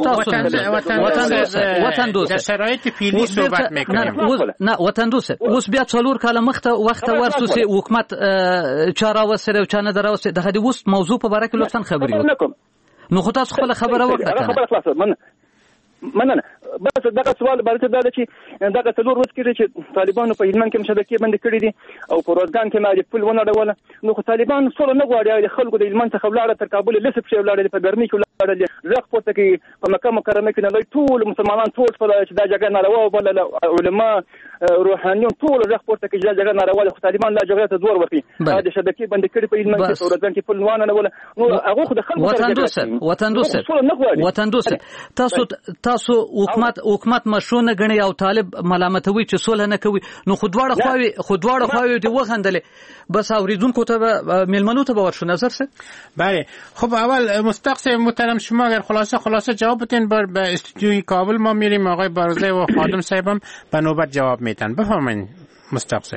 وطن دوست در شرایط فعلی صحبت میکنیم نه وطن دوست اوس بیا څلور کاله مخته وخت ورسوسه حکومت چاره وسره او چانه دراوسه دغه د وست موضوع په اړه کې لطفا خبري وکړئ نو خو تاسو خپل خبره وکړه مننه بس دغه سوال برته دا چې دغه څلور ورځې کې چې طالبانو په هلمند کې مشابهت بند کړی دي او په روزګان کې مالي پل ونه ډول نو خو طالبان سره نه غواړي خلکو د هلمند څخه ولاړ تر کابل لسه په ولاړ په ګرمي کې ولاړ ځخ پورته کې په مکه مکرمه کې نه ټول مسلمانان ټول چې دا جګړه ناروا بل علما روحانيون ټول ځخ پورته کې جګړه ناروا خو طالبان لا جګړه ته زور ورکړي د شبکې بند کړی په هلمند کې روزګان کې پل ونه ډول نو هغه خو د خلکو وطن دوست تاسو حکومت مشروع نه غني او طالب ملامتوي چې صلح نه کوي نو خودواړه خواوي دی وغندلې بس اوریدونکو ته ملمنو ته باور شو نظر سه بله خب اول مستقص محترم شما اگر خلاصه جواب بدین به استودیوی کابل ما میریم آقای بارزه و خادم صاحبم به نوبت جواب میتن بفرمایید مستقص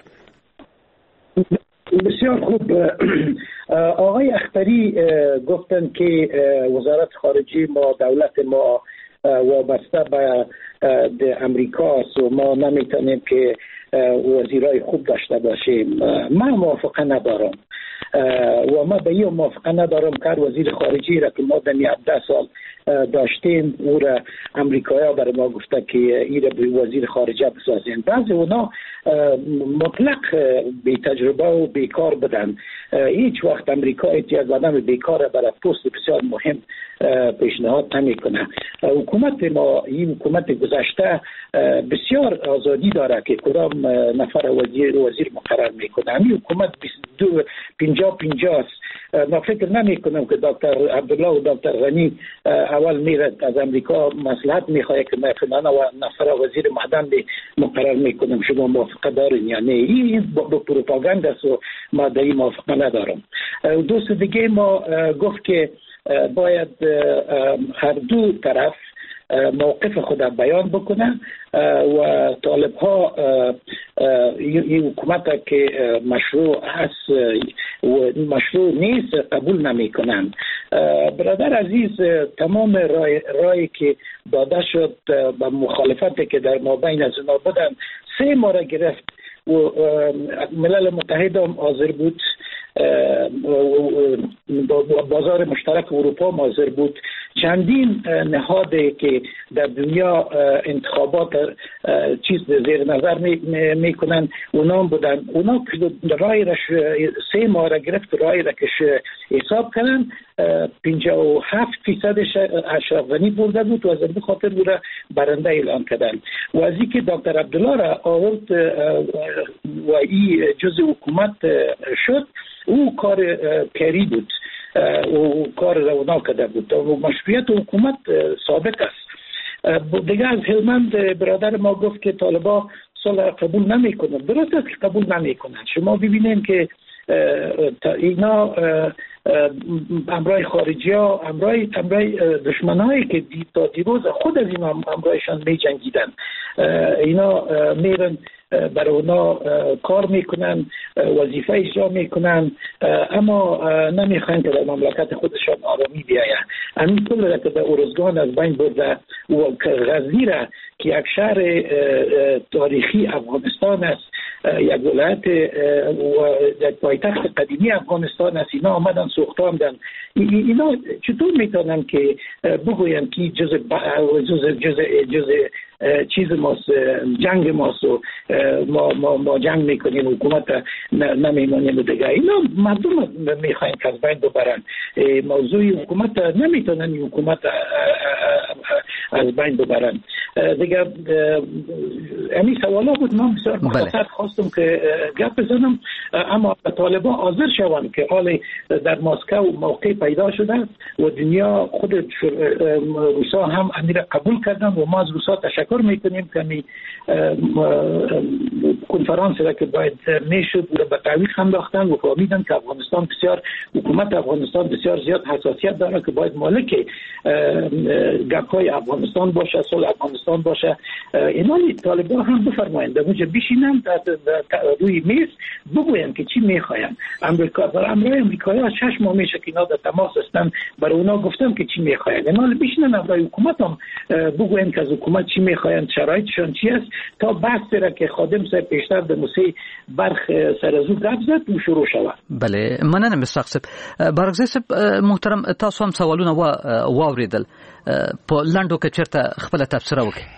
بسیار خوب آقای اختری گفتن که وزارت خارجه ما دولت ما وابسته به امریکا است و ما نمیتونیم که وزیرای خوب داشته باشیم من موافقه ندارم و ما به این موافقه ندارم که وزیر خارجی را که ما در 17 سال داشتیم او را امریکایی‌ها برای ما گفته که این را به وزیر خارجه بسازین بعضی اونا مطلق بی تجربه و بیکار بدن هیچ وقت امریکا احتیاج آدم بیکار برای پست بسیار مهم پیشنهاد نمیکنه حکومت ما این حکومت گذشته بسیار آزادی داره که کدام نفر وزیر مقرر میکنه همین حکومت 50-50 است ما فکر نمی کنم که دکتر عبدالله و دکتر غنی اول میره از امریکا مصلحت میخواه که فلان و نفر وزیر معدن مقرر میکنم شما موافقه دارین یا نه این با پروپاگاند است و ما در این موافقه ندارم دوست دیگه ما گفت که باید هر دو طرف موقف خود بیان بکنه و طالب ها این حکومت که مشروع هست و مشروع نیست قبول نمی کنن برادر عزیز تمام رای که داده شد به مخالفت که در مابین از اونا بودن 3 ماه گرفت و ملل متحد هم حاضر بود بازار مشترک اروپا حاضر بود چندین نهادی که در دنیا انتخابات چیز زیر نظر میکنن اونا بودن، اونا رای را 3 ماه را گرفت، رای را که حساب کردن 57% اشرف غنی برده بود و از این خاطر او را برنده اعلام کردن. و از اینکه دکتر عبدالله را آورد و این جزء حکومت شد، او کار کری بود و کار رونق کرده بود و مشروعیت حکومت ثابت است. دیگه از هلمند برادر ما گفت که طالبا صلح قبول نمیکنن. درست است که قبول نمیکنن. شما ببینید که اینا امرای خارجی ها، امرای دشمن هایی که تا دیروز خود از اینا امرایشان می جنگیدن، اینا میرن برای اونا کار میکنن، وظیفه اجرا میکنن، اما نمیخوان که در مملکت خودشان آرامی بیاید. همین کل را که در ارزگان از بین برده و غزنی را که یک شهر تاریخی افغانستان است، یک ولایت و پایتخت قدیمی افغانستان است، اینا آمدن سوختاندن. اینا چطور میتونن که بگوین که جز چیز ماست، جنگ ماست و ما جنگ میکنیم، حکومت نمیمانیم دیگه. اینا مردم میخواین که از بین ببرن. موضوع حکومت نمیتونن حکومت از بین ببرن دیگه. امی سوالا بود، من بسیار مختصر خواستم که گپ بزنم، اما طالبان حاضر شوند که حال در مسکو موقع پیدا شده و دنیا خود روسا هم امیر قبول کردن و ما از روسا تشکر میکنیم که می کنفرانس را که باید میشد و به تعویق هم داختن و فهمیدن که افغانستان بسیار، حکومت افغانستان بسیار زیاد حساسیت داره که باید مالک گپ‌های افغانستان باشه، صلح افغانستان باشه. اینا طالبان هم بفرمایند در اونجا بشینن روی میز بگوین که چی میخواین. امرای امریکایی ها 6 ماه میشه که اینا در تماس هستن، برای اونا گفتم که چی میخواین. اینا بشینن امرای حکومت هم بگوین که از حکومت چی میخواین، شرایطشان چی است، تا بحث را که خادم صاحب پیشتر در موسی برخ سرزو گپ زد و شروع شود. بله، مننه مستقصد. بارګزی صاحب محترم، تاسو هم سوالونه واوریدل، په لاندو کې چیرته خپل تفسیر وکړئ.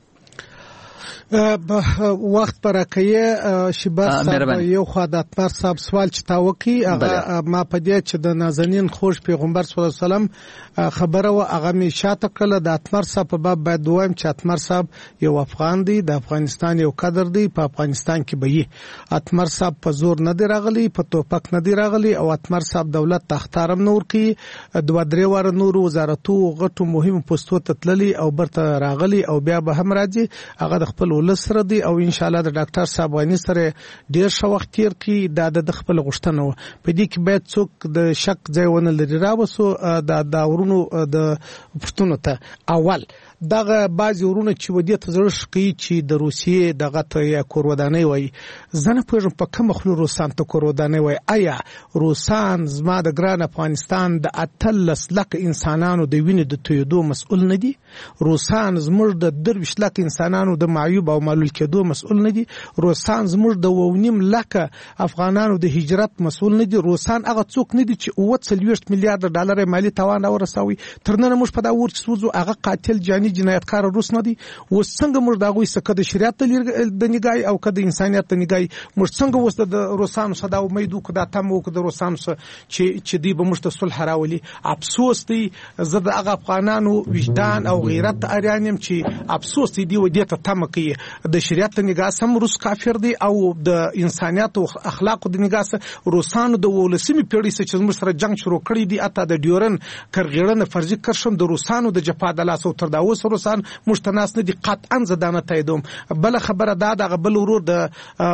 وخت برکه شبر صاحب یو خو د اتمر صاحب سوال چې تا وکي هغه ما په دې چې د نازنین خوش پیغمبر صلی الله علیه وسلم خبره و هغه می شاته کړه. د اتمر صاحب په باب باید وایم چې اتمر صاحب یو افغان دی، د افغانستان یو قدر دی، په افغانستان کې به یې اتمر صاحب په زور نه دی راغلی، په توپک نه دی راغلی، او اتمر صاحب دولت تختارم نور کی 2-3 واره نور وزارتو غټو مهم پوسټو ته تللی او برته راغلی او بیا به هم راځي. هغه د خپل ولسره دی او ان شاء الله د ډاکټر صاحب غنی سره ډیر ښه وخت تیر کی. د خپل غوښتنه په دې کې باید څوک د شک ځای ونه لري راوسو د ورونو د پښتون ته. اول دغه بعضی ورونه چې ودی ته زړه کوي چې د روسیې دغه ته یا کورودانې وای، زنه پوهږم په کوم خلو روسان ته کورودانې وای. آیا روسان زما د ګران افغانستان د 18 لک انسانانو د وینې د تویدو مسؤل نه دي؟ روسان زموږ د 23 لک انسانانو د معیوب او معلول کېدو مسؤل نه دي؟ روسان زموږ د 2.5 لک افغانانو د هجرت مسؤل نه دي؟ روسان هغه څوک نه دي چې 40 میلیارډ ډالر مالی تاوان ورسوي. ترنه موږ په دا ور چې سوزو هغه قاتل جاني جنایتکار روس نه دي. و څنګه موږ دا غوي سکه د شریعت د نگاه او کده انسانيت د نگاه موږ څنګه وسته د روسانو صدا امید وکړه تم وکړه د روسانو چې دی به موږ ته صلح راولي. افسوس دی زه د هغه افغانانو وجدان او غیرت اریانم چې افسوس دی و دې ته تم کوي د شریعت د نگاه سم روس کافر دی او د انسانيت او اخلاق د نگاه روسانو د ولسمي پیړۍ چې موږ سره جنگ شروع کړی دی. اته د ډیورن کرغړنه فرضي کرشم د روسانو د جپا د لاس او تر دا اوس روسان مشتناس نه دي قطعا زدانه تایدوم. بل خبره دا د بل ورور د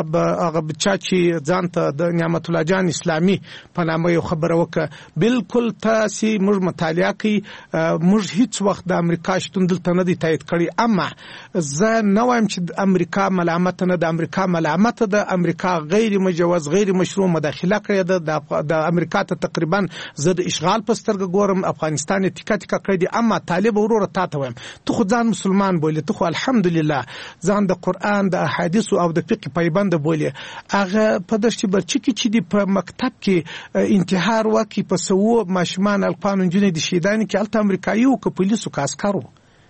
هغه بچا چې ځانته د نعمت الله جان اسلامي په نامه یو خبره وکړه. بالکل تاسو موږ مطالعه کوي، موږ هیڅ وخت د امریکا شتون دلته نه دی تایید کړی. اما زه نه وایم چې د امریکا ملامت نه، د امریکا ملامت ده. امریکا غیر مجوز غیر مشروع مداخله کړې ده د امریکا ته. تقریبا زه د اشغال په سترګه ګورم، افغانستان ټیکا ټیکا کړی دی. اما طالب ورور ته وایم ته خو ځان مسلمان بولې، ته خو الحمدلله ځان د قرآن د احادیث او د فقه پایبند بولې. هغه په دشت برچی کې چې دی په مکتب کې انتحار وکي په سوو ماشومان القان انجنې د شیدانی کې الته امریکایي او که پولیسو که عسکرو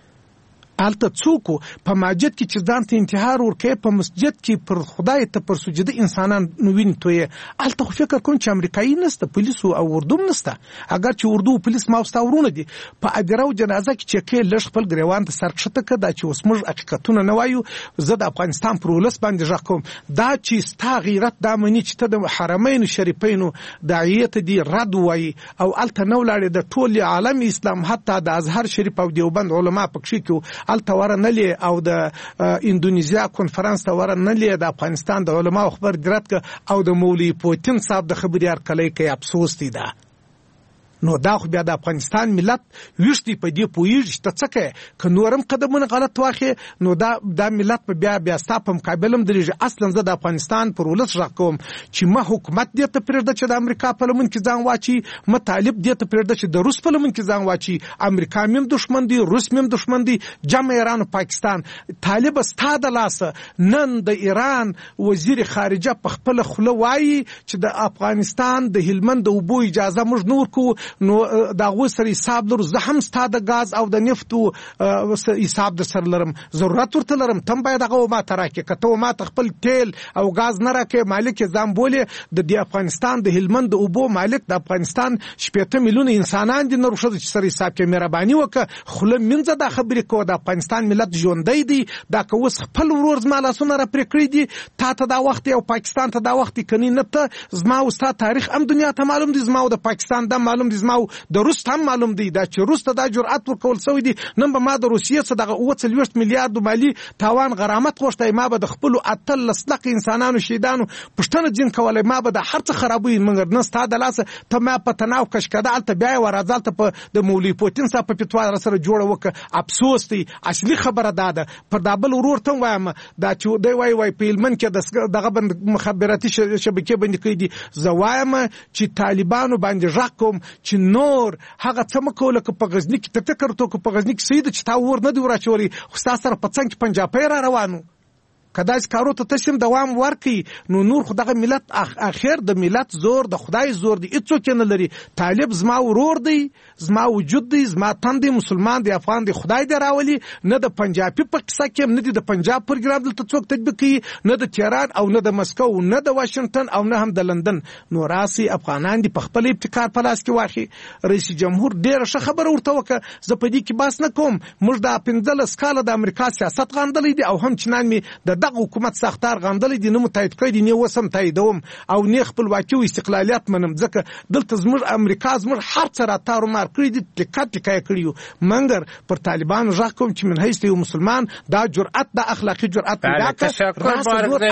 الته څوک په مسجد کې چې ځان ته انتحار ورکوي، په مسجد کې پر خدای ته پر سجده انسانان نوین توې، الته خو فکر کوم چې امریکایي نسته، پولیسو او اردو نسته. اگر چې اردو او پولیس ما وستا ورونه دي په ادره او جنازه کې چې کې لږ خپل ګریوان ته سر کښته کړه، دا چې اوس موږ حقیقتونه نه وایو. زه د افغانستان پر ولس باندې غږ کوم، دا چې ستا غیرت دا مني چې ته د حرمین شریفینو داعیت دي رد وایي او الته نه ولاړې د ټول عالم اسلام حتی د ازهر شریف او دیوبند علما پکښې کې الته ورنلې او د اندونیزیا کنفرانس ته ورنلې د افغانستان د علماو خبر ګرات او د مولوی پوتین صاحب د خبري ارکلې کې افسوس دي. دا نو دا خو بیا د افغانستان ملت وشتي په دې پویږي چې څه کوي که نورم قدمونه غلط واخی نو دا ملت په بیا ستا په مقابلم درېږي. اصلا زه د افغانستان پر ولس غږ کوم چې ما حکومت دې ته پرېږده چې د امریکا په لمن کې ځان واچي، ما طالب دې ته پرېږده چې د روس په لمن کې ځان واچي. امریکا میم دشمن دی، روس میم دشمن دی، جمع ایران او پاکستان. طالب ستا د لاسه نن د ایران وزیر خارجه په خپل خوله وایي چې د افغانستان د هلمند د اوبو اجازه موږ نور کو، نو دا غو سره حساب لرو. زه هم ستا د غاز او د نفتو حساب در سره لرم، ضرورت ورته لرم، تم باید هغه ما ته راکې. که ته ما ته خپل تیل او غاز نه راکې، مالک ځان بولې د افغانستان د هلمند د اوبو مالک د افغانستان 80 میلیونه انسانان دي، نه روښه چې سره حساب کې مهرباني وکړه خوله منځه دا خبرې کوه. د افغانستان ملت ژوندی دی، دا که اوس خپل ورور زما لاسونه را پرې کړي دي، تا ته دا وخت او پاکستان ته دا وخت کني نه، ته زما او ستا تاریخ هم دنیا ته معلوم دي، زما او د پاکستان دا معلوم دي، زما د روس هم معلوم دی. دا چې روس ته دا جرأت ورکول شوی دی، نن به ما د روسیې څخه دغه 40 میلیارډ مالی تاوان غرامت غوښتای، ما به د خپل اتل لسلق انسانانو شهیدانو پښتنه جن کولای، ما به د هر څه خرابوي، مګر نه ستا د لاسه ته ما په تناو کشکده الته بیا ورازالته په د مولوی پوتین صاحب په فتوا سره جوړه وکړه. افسوس دی. اصلي خبره ده پر دابل ورور ته وایم دا چې دی وای په هلمند کې دغه بند مخابراتي شبکې باندې کوي دي. زه وایم چې طالبانو باندې غږ کوم چې نور هغه څه مکوله که په غزني کې ته فکر تو که په غزني کې سید چې تا ور نه دی وراچوري، خو ستا سره په څنګ کې پنجابی را روانو کداس کارو ته تشم دوام ورکي. نو نور خدای ملت اخر د ملت زور د خدای زور دی، هیڅوک نه لري. طالب زما ورور دی، زما وجود دی، زما تن دی، مسلمان دی، افغان دی، خدای دی راولي. نه د پنجابي په قصه کې نه دی د پنجاب پروګرام دلته څوک تطبیق کوي، نه د تهران او نه د مسکو، نه د واشنگټن او نه هم د لندن. نو راسي افغانان دی په خپل ابتکار په لاس کې واخی. رئیس جمهور ډېر ښه خبر ورته وکړه، زه په دې کې باس نه کوم. موږ د 15 کاله د امریکا سیاست غندلې دي او هم چنان می د دغه حکومت سختار غندلې دي، نه متایید کړی دي، نه وسم تاییدوم او نه خپلواکي او استقلالیت منم. ځکه دلته زموږ امریکا زموږ هر څه راتارو مار کړی دي، ټکا کړیو. منګر پر طالبانو ځکه کوم چې من هیڅ یو مسلمان دا جرأت د اخلاقی جرأت پیدا کړ.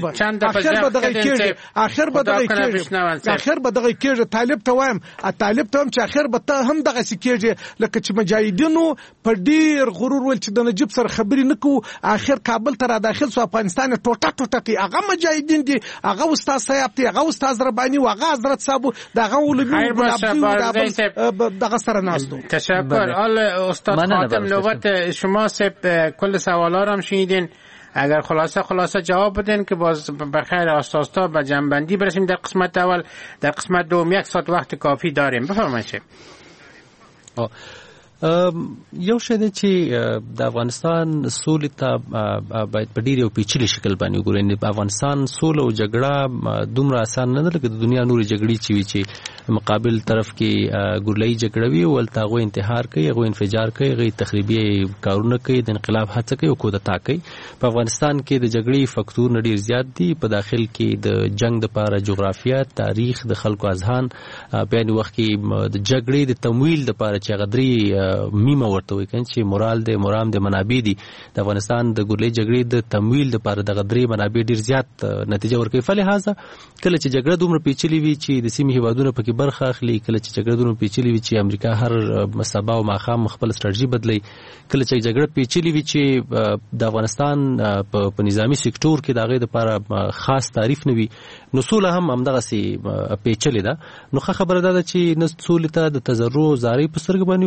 اخر به دغه کېږي. طالب ته وایم چې اخر به ته هم دغه سکیږي لکه چې مجاهدینو په ډیر غرور ول چې د نجیب سره خبرې نکو، اخر کابل ته را داخل سو، افغانستان ټوټه کی. هغه مجاهدین دي، هغه استاد صاحب دي، هغه استاد ربانی و هغه حضرت صاحب دغه علوم دغه سره ناستو. تشکر. استاد خاتم نوبت شما سب کل سوالا رو هم شنیدین، اگر خلاصه جواب بدین که باز بخیر اساسا به جنبندی برسیم در قسمت اول. در قسمت دوم 1 ساعت وقت کافی داریم. بفرمایید. یو شی دی چې د افغانستان سولې ته باید په ډیر یو پیچلي شکل باندې وګورئ. په افغانستان سوله او جګړه دومره اسان نه ده لکه د دنیا نورې جګړې چې وي چې مقابل طرف کې ګورلایي جګړه وي، ولته هغوی انتحار کوي، هغوی انفجار کوي، هغوی تخریبي کارونه کوي، د انقلاب هڅه کوي او کودتا کوي. په افغانستان کې د جګړې فکتورونه ډیر زیات دي. په داخل کې د جنگ دپاره جغرافیه، تاریخ، د خلکو اذهان، په یعنې وخت کې د جګړې د تمویل دپاره چې هغه درې میمه ورته وي کنه چې مورال دی، مرام دی، منابع دي. د افغانستان د ګورلۍ جګړې د تمویل لپاره دغه درې منابع ډیر زیات نتیجه ورکوي. فلهذا کله چې جګړه دومره پیچلې وي چې د سیمې هیوادونه پکې برخه اخلي، کله چې جګړه دومره پیچلې وي چې امریکا هر سبا او ماښام خپل ستراتیژي بدلوي، کله چې جګړه پیچلې وي چې د افغانستان په نظامی سکتور کې د هغې دپاره خاص تعریف نه وي، نو سوله هم همدغسې پیچلې ده. نو ښه خبره دا ده چې نه سولې ته د تضرع زارۍ په سترګه باندې وګوره او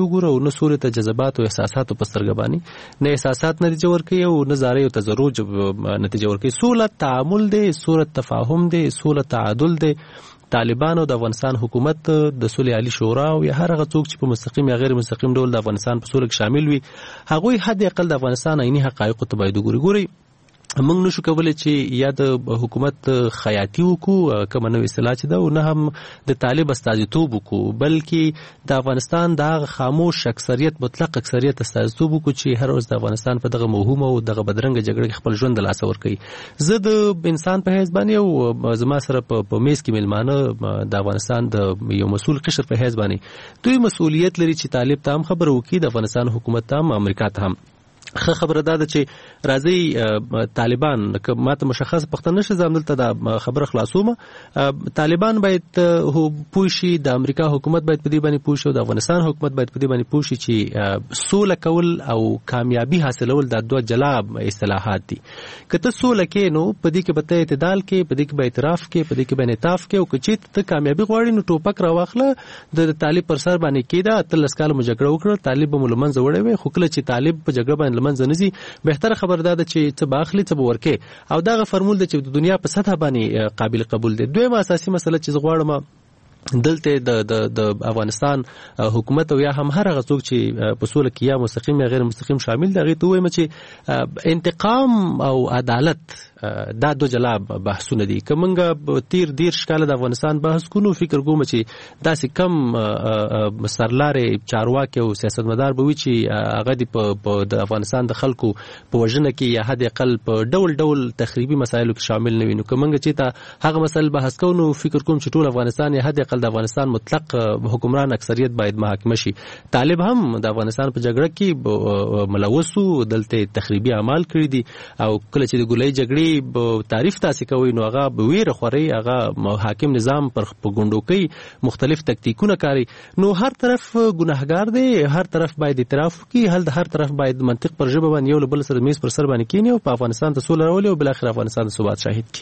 نه سولې ته جذبات او احساسات په سترګبانی نه احساسات نتیجه ورکوي او نه زارې او تزروج نتیجه ورکوي. سوله تعامل دی، سوله تفاهم دی، سوله تعادل دی. طالبان او د افغانستان حکومت د صلح علی شورا او هر هغه څوک چې په مستقیم یا غیر مستقیم ډول د افغانستان په صلح کې شامل وي هغه حد اقل د افغانستان عیني حقایق ته باید وګوري. موږ نشو کولای چې یا د حکومت خیاطي وکړو کوم نو اصطلاح چې دا او نه هم د طالب استازیتوب وکړو، بلکې د افغانستان د خاموش اکثریت مطلق اکثریت استازیتوب وکړو چې هر ورځ د افغانستان په دغه موهوم او دغه بدرنګ جګړه خپل ژوند لاس ور کوي. زه د انسان په حیث باندې او زما سره په میز کې ملمانه د افغانستان د یو مسؤل قشر په حیث باندې دوی مسؤلیت لري چې طالب ته هم خبر وکړي، د افغانستان حکومت ته هم امریکا ته هم. خبره ده چې راځي طالبان ماته مشخص پښتنه نشه زمدلته د خبره خلاصومه. طالبان باید پوه شي، د امریکا حکومت باید په دې باندې پوه شي او د افغانستان حکومت باید په دې باندې پوه شي چې سوله کول او کامیابی حاصلول د دوه جلا اصطلاحات دي. کته سوله کې نو په دې کې به اعتدال کې، په دې کې به اعتراف کې، په دې کې به انعطاف کې، او چې ته کامیابی غواړې نو ټوپک راواخله د طالب پر سر باندې کېده 13 کال مجاګړه وکړه، طالب به ملمنځ وړوي. خو کله چې طالب په جګړه باندې منځ نزي بهتره خبر ده چې څه باخلي څه ورکه او داغه فرمول ده چې د دنیا په سطح باندې قابل قبول دي. دویمه اساسي مسله چې غواړم دلته د افغانستان حکومت او یا هم هر هغه څوک چې په سوله کې یا مستقیم یا غیر مستقیم شامل دي هغه ته وایم چې انتقام او عدالت دا دو جلا بحثونه دي. کومنګ تیر دیر شکاله د افغانستان بحث کوو فکر کوم چې داسې کم سرلارې چارواکي او سیاستمدار به وي چې هغه د افغانستان د خلکو په وژنه کې یا حد اقل په ډول ډول تخریبي مسایلو کې شامل نه وي. نو کومنګ چې تا هغه مسله بحث کوو نو فکر کوم چې ټول افغانستان یا حد اقل د افغانستان مطلق حکمران اکثریت باید محاکمه شي. طالب هم د افغانستان په جګړه کې ملوثو، دلته تخریبي اعمال کړی دي او کله چې د ګولۍ جګړې تعریف تاسو کوي نو هغه به ویره خوري، هغه حاکم نظام پر ګوندوکي مختلف تکتیکونه کوي. نو هر طرف ګناهګار دی، هر طرف باید اعتراف وکړي، هر طرف باید منطق پر ژبه باندې یو بل سره میز پر سر باندې کینی او په افغانستان ته سوله راولي او بل اخر افغانستان د ثبات شاهد کی.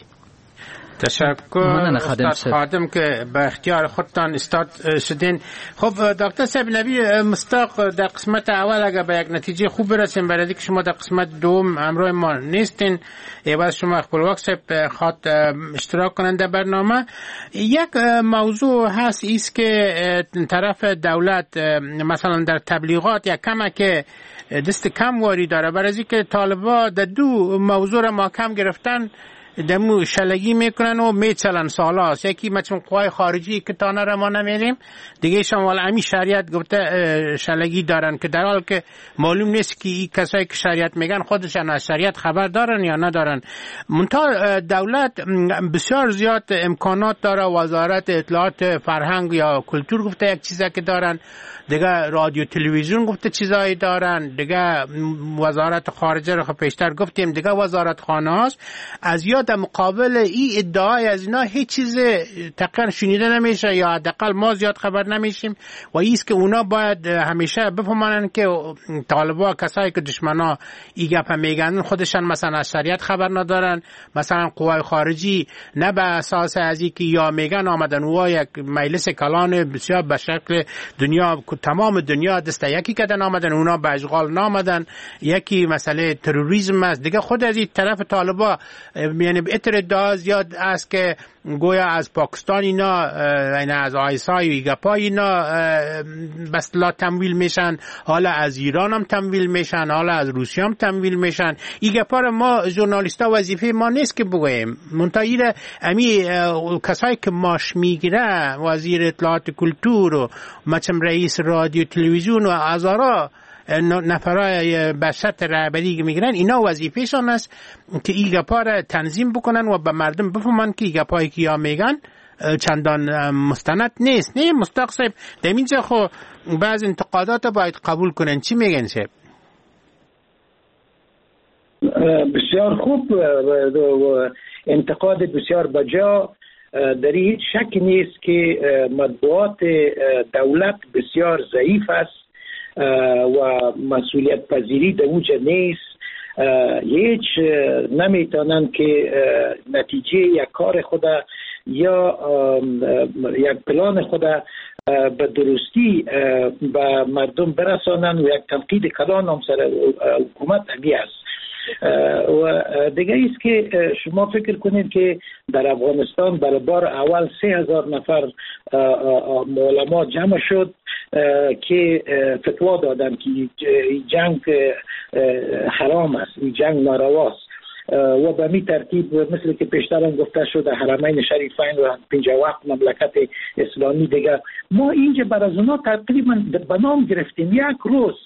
تشکر استاد خادم که به اختیار خودتان استاد شدین. خب دکتر صاحب نبی مستاق در قسمت اول اگر به یک نتیجه خوب برسیم برای که شما در قسمت دوم همراه ما نیستین، عوض شما خپلواک صاحب خواد اشتراک کنند در برنامه. یک موضوع هست ایست که طرف دولت مثلا در تبلیغات یک کمک دست کم واری داره، برای که طالبا در دو موضوع را محکم گرفتن، دمو شلگی میکنن و میچلن سالاست. یکی مثلا قوای خارجی که تانه را ما نمیریم، دیگه شمال امی شریعت گفته شلگی دارن که در حال که معلوم نیست که این کسایی که شریعت میگن خودشان از شریعت خبر دارن یا ندارن. منتها دولت بسیار زیاد امکانات داره، وزارت اطلاعات فرهنگ یا کلتور گفته یک چیزی که دارن، دیگه رادیو تلویزیون گفته چیزایی دارن، دیگه وزارت خارجه رو پیشتر گفتیم، دیگه وزارت خانه هاست. از یاد مقابل این ادعای از اینا هیچ چیز تقریبا شنیده نمیشه یا حداقل ما زیاد خبر نمیشیم و ایست که اونا باید همیشه بفهمانن که طالبا کسایی که دشمنا این گپ میگن خودشان مثلا از شریعت خبر ندارن، مثلا قوای خارجی نه به اساس از اینکه یا میگن آمدن و یک مجلس کلان بسیار به شکل دنیا تمام دنیا دست یکی کردن آمدن، اونا به اشغال نامدن، یکی مسئله تروریسم است. دیگه خود از این طرف طالبا یعنی اتر ادعا زیاد است که گویا از پاکستان اینا یعنی از آیسای و ایگپای اینا بس لا تمویل میشن، حالا از ایران هم تمویل میشن، حالا از روسیه هم تمویل میشن. ایگپا را ما ژورنالیستا وظیفه ما نیست که بگوییم، منتها امی کسایی که ماش میگیره وزیر اطلاعات کلتور و مثلا رئیس رادیو تلویزیون و هزارا نفرای بسط رهبری که میگیرن، اینا وظیفهشان است که این گپا را تنظیم بکنن و به مردم بفهمن که این گپایی که یا میگن چندان مستند نیست. نه مستاق صاحب در اینجا خو بعض انتقادات باید قبول کنن، چی میگن صاحب؟ بسیار خوب، انتقاد بسیار بجا. در هیچ شک نیست که مطبوعات دولت بسیار ضعیف است و مسئولیت پذیری در اونجا نیست. هیچ نمیتونن که نتیجه یک کار خود یا یک پلان خود به درستی به مردم برسانن و یک تنقید کلان هم سر حکومت همی است. و دیگه ایست که شما فکر کنید که در افغانستان برای بار اول 3000 نفر علما جمع شد که فتوا دادن که این جنگ حرام است، این جنگ نارواست و به می ترتیب مثل که پیشتر هم گفته شده حرمین شریفین و 50 وقت مملکت اسلامی دیگه ما اینجا بر از اونا تقریبا به نام گرفتیم. یک روز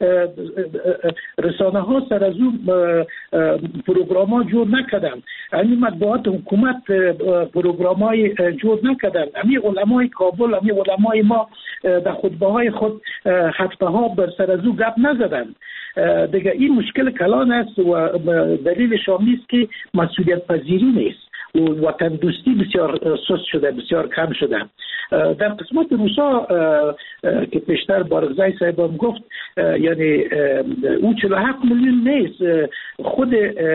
رسانه ها سر از اون پروگرام ها جور نکردن، همین مطبوعات حکومت پروگرام های جور نکردن، همین علمای کابل، همین علمای ما در خطبه های خود هفته ها بر سر از اون گپ نزدن. دیگه این مشکل کلان است و دلیلش هم نیست که مسئولیت پذیری نیست و وطن دوستی بسیار سست شده، بسیار کم شده. در قسمت روسا که پیشتر بارگزای صاحب هم گفت یعنی او 47 میلیون نیست، خود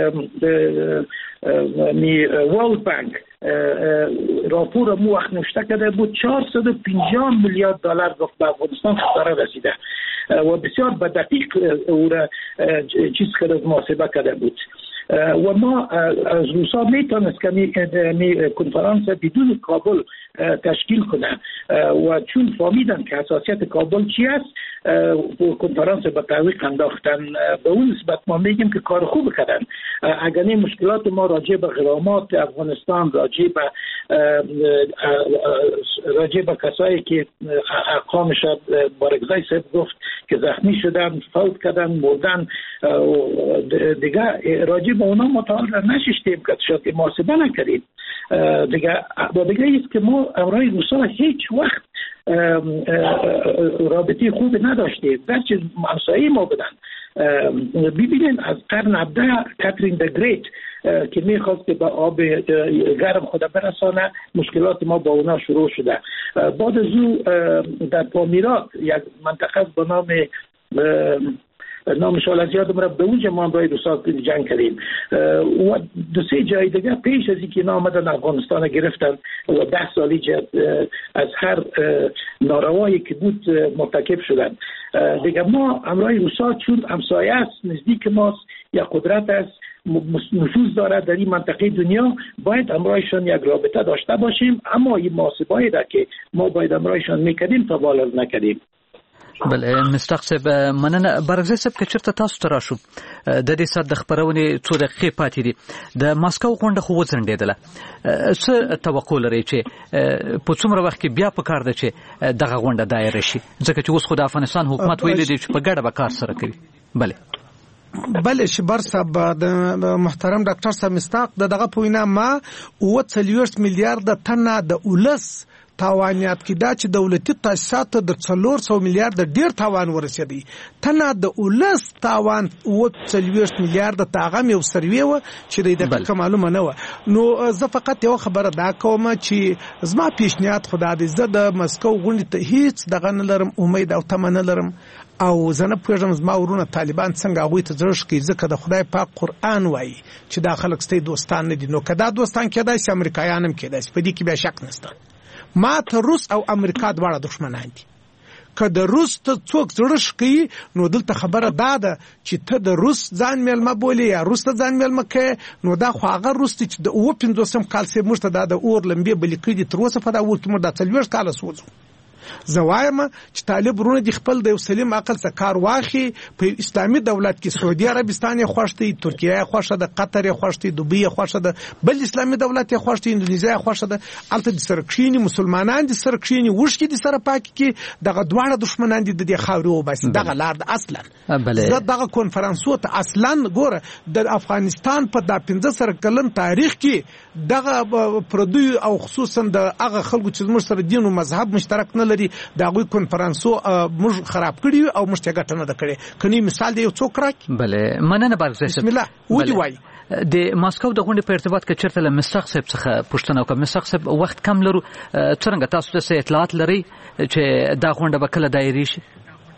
ورلد بانک راپور مو وقت نوشته کرده بود 450 میلیارد دلار گفت به افغانستان خساره رسیده و بسیار به دقیق او را چیز کرده محاسبه کرده بود و ما از روسا میتونست که می کنفرانس بدون کابل تشکیل کنه و چون فهمیدن که حساسیت کابل چی است کنفرانس به تعویق انداختن. به اون نسبت ما میگیم که کار خوب کردن. اگر این مشکلات ما راجع به غرامات افغانستان، راجع به کسایی که اقامش بارگزای صاحب گفت که زخمی شدن، فوت کردن، مردن، دیگه راجع به اونا مطالعه نشستیم که شاید محاسبه نکردیم. دیگه ایست که ما امرای روسا هیچ وقت رابطه خوب نداشته، درچه همسایه ما بدن. ببینین از قرن 17 کاترین د گریت که میخواست که به آب گرم خود برسانه مشکلات ما با اونا شروع شده. بعد از او در پامیرات یک منطقه به نامش از یادم رفت، به اونجا ما برای روسا جنگ کردیم و 2-3 جای دیگه پیش از اینکه اینا آمدن افغانستان گرفتن و 10 سالی از هر ناروایی که بود مرتکب شدن. دیگه ما امرای روسا چون همسایه است، نزدیک ماست، یا قدرت است، نفوذ داره در این منطقه دنیا، باید امرایشان یک رابطه داشته باشیم، اما این محاسبه‌ای را که ما باید امرایشان میکردیم تا بالا نکردیم. بله مستق صاحب مننه. برګزی صاحب که چېرته تاسو ته راشو د دې سات د خبرونې څو دقیقې پاتې دي، د ماسکو غونډه خو وځنډېدله، څه توقع لرئ چې په څومره وخت کې بیا پکار ده چې دغه غونډه دایره شي، ځکه چې اوس خو د افغانستان حکومت ویلي دی چې په ګډه به کار سره کوي؟ بله شبر صاحب د محترم ډاکټر صاحب مستق دغه په وینا ما 40 میلیارډ تنه د اولس تاوانیات کې دا چې دولتي تاسیسات د 400 میلیارډ ډیر تاوان ورسېدی، تنه د اولس تاوان 40 میلیارډ تاغم یو سروي و چې د دقیقه معلومه نه و. نو زه فقط یو خبره دا کوم چې زما پیشنهاد خدا دې زه د مسکو غونډې ته هیڅ دغه نه لرم، امید او تمه نه لرم او زه نه پوهېږم زما ورونه طالبان څنګه هغوی ته زړه ښکوي، ځکه د خدای پاک قرآن وایي چې دا خلک ستاسې دوستان نه دي. نو که دا دوستان کېدای شي امریکایان هم کېدای شي، په دې کې بیا شک نشته. ما ته روس او امریکا دواړه دښمنان دي. که د روس ته څوک زړه ښکوي نو دلته خبره دا ده چې ته د روس ځان میلمه بولې یا روس ته ځان میلمه کوې، نو دا خو هغه روس دی چې د 55 کال صاحب موږ ته دا د اور لمبې بلې کړي دي، تر اوسه په دا اور کې موږ دا 40 کاله سوځو. زه وایم چې طالب ورونه د خپل د یو سلیم عقل څخه کار واخلي. په اسلامي دولت کې سعودي عربستان یې خوښ دی، ترکیه یې خوښه ده، قطر یې خوښ دی، دوبۍ یې خوښه ده، بل اسلامي دولت یې خوښ دی، اندونیزیا یې خوښه ده. هلته د سره کښېني مسلمانان، د سره کښېني اوښکې د سره پاکې کړي، دغه دواړه دښمنان دي د دې خاورې وباسي. دغه لار ده اصلا. زه دغه کنفرانسو ته اصلا ګوره د افغانستان په دا 15 کلن تاریخ کې دغه پردیو او خصوصا د هغه خلکو چې موږ سره دین او مذهب مشترک نه لري دا غوي کنفرانسو موږ خراب کړی او موږ ته ګټه نه کړې. کني مثال دی یو څوک راکړي. بله مننه برګزی صاحب. بسم الله ودی وای د ماسکو د غونډې په ارتباط کې چیرته له مستق صاحب څخه پوښتنه وکړه. مستق صاحب وخت کم لرو، څنګه تاسو ته اطلاعات لرئ چې دا غونډه به کله دایري شي؟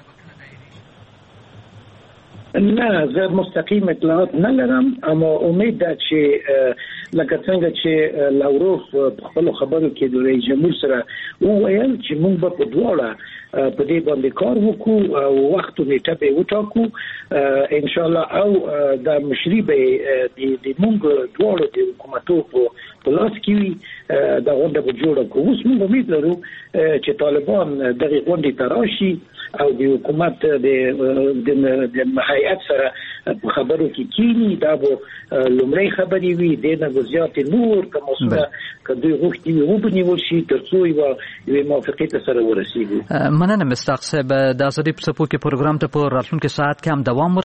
نه زه مستقیم اطلاعات نه لرم، اما امید ده چې لکه څنګه چې لاوروف په خپل خبرو کې د رئیس جمهور سره وویل چې موږ به په دواړه په دې باندې کار وکړو او وخت نیټه به وټاکو ان شاء الله او د مشري به د موږ دواړو د حکومتو په لاس کې وي دا غونډه به جوړه کوو. اوس موږ امید لرو چې طالبان دغه غونډې ته راشي او د حکومت د هیئت سره په خبرو کې کینی. دا به لومړی خبرې وي دنه وضعیت نور کومه کدی غوښتي وي وبنیول شي ترڅو یو موافقه ته سره ورسیږي. مننه مستاق صاحب د ازادي په څپو کې پروګرام ته په راتلونکي ساعت کې هم دوام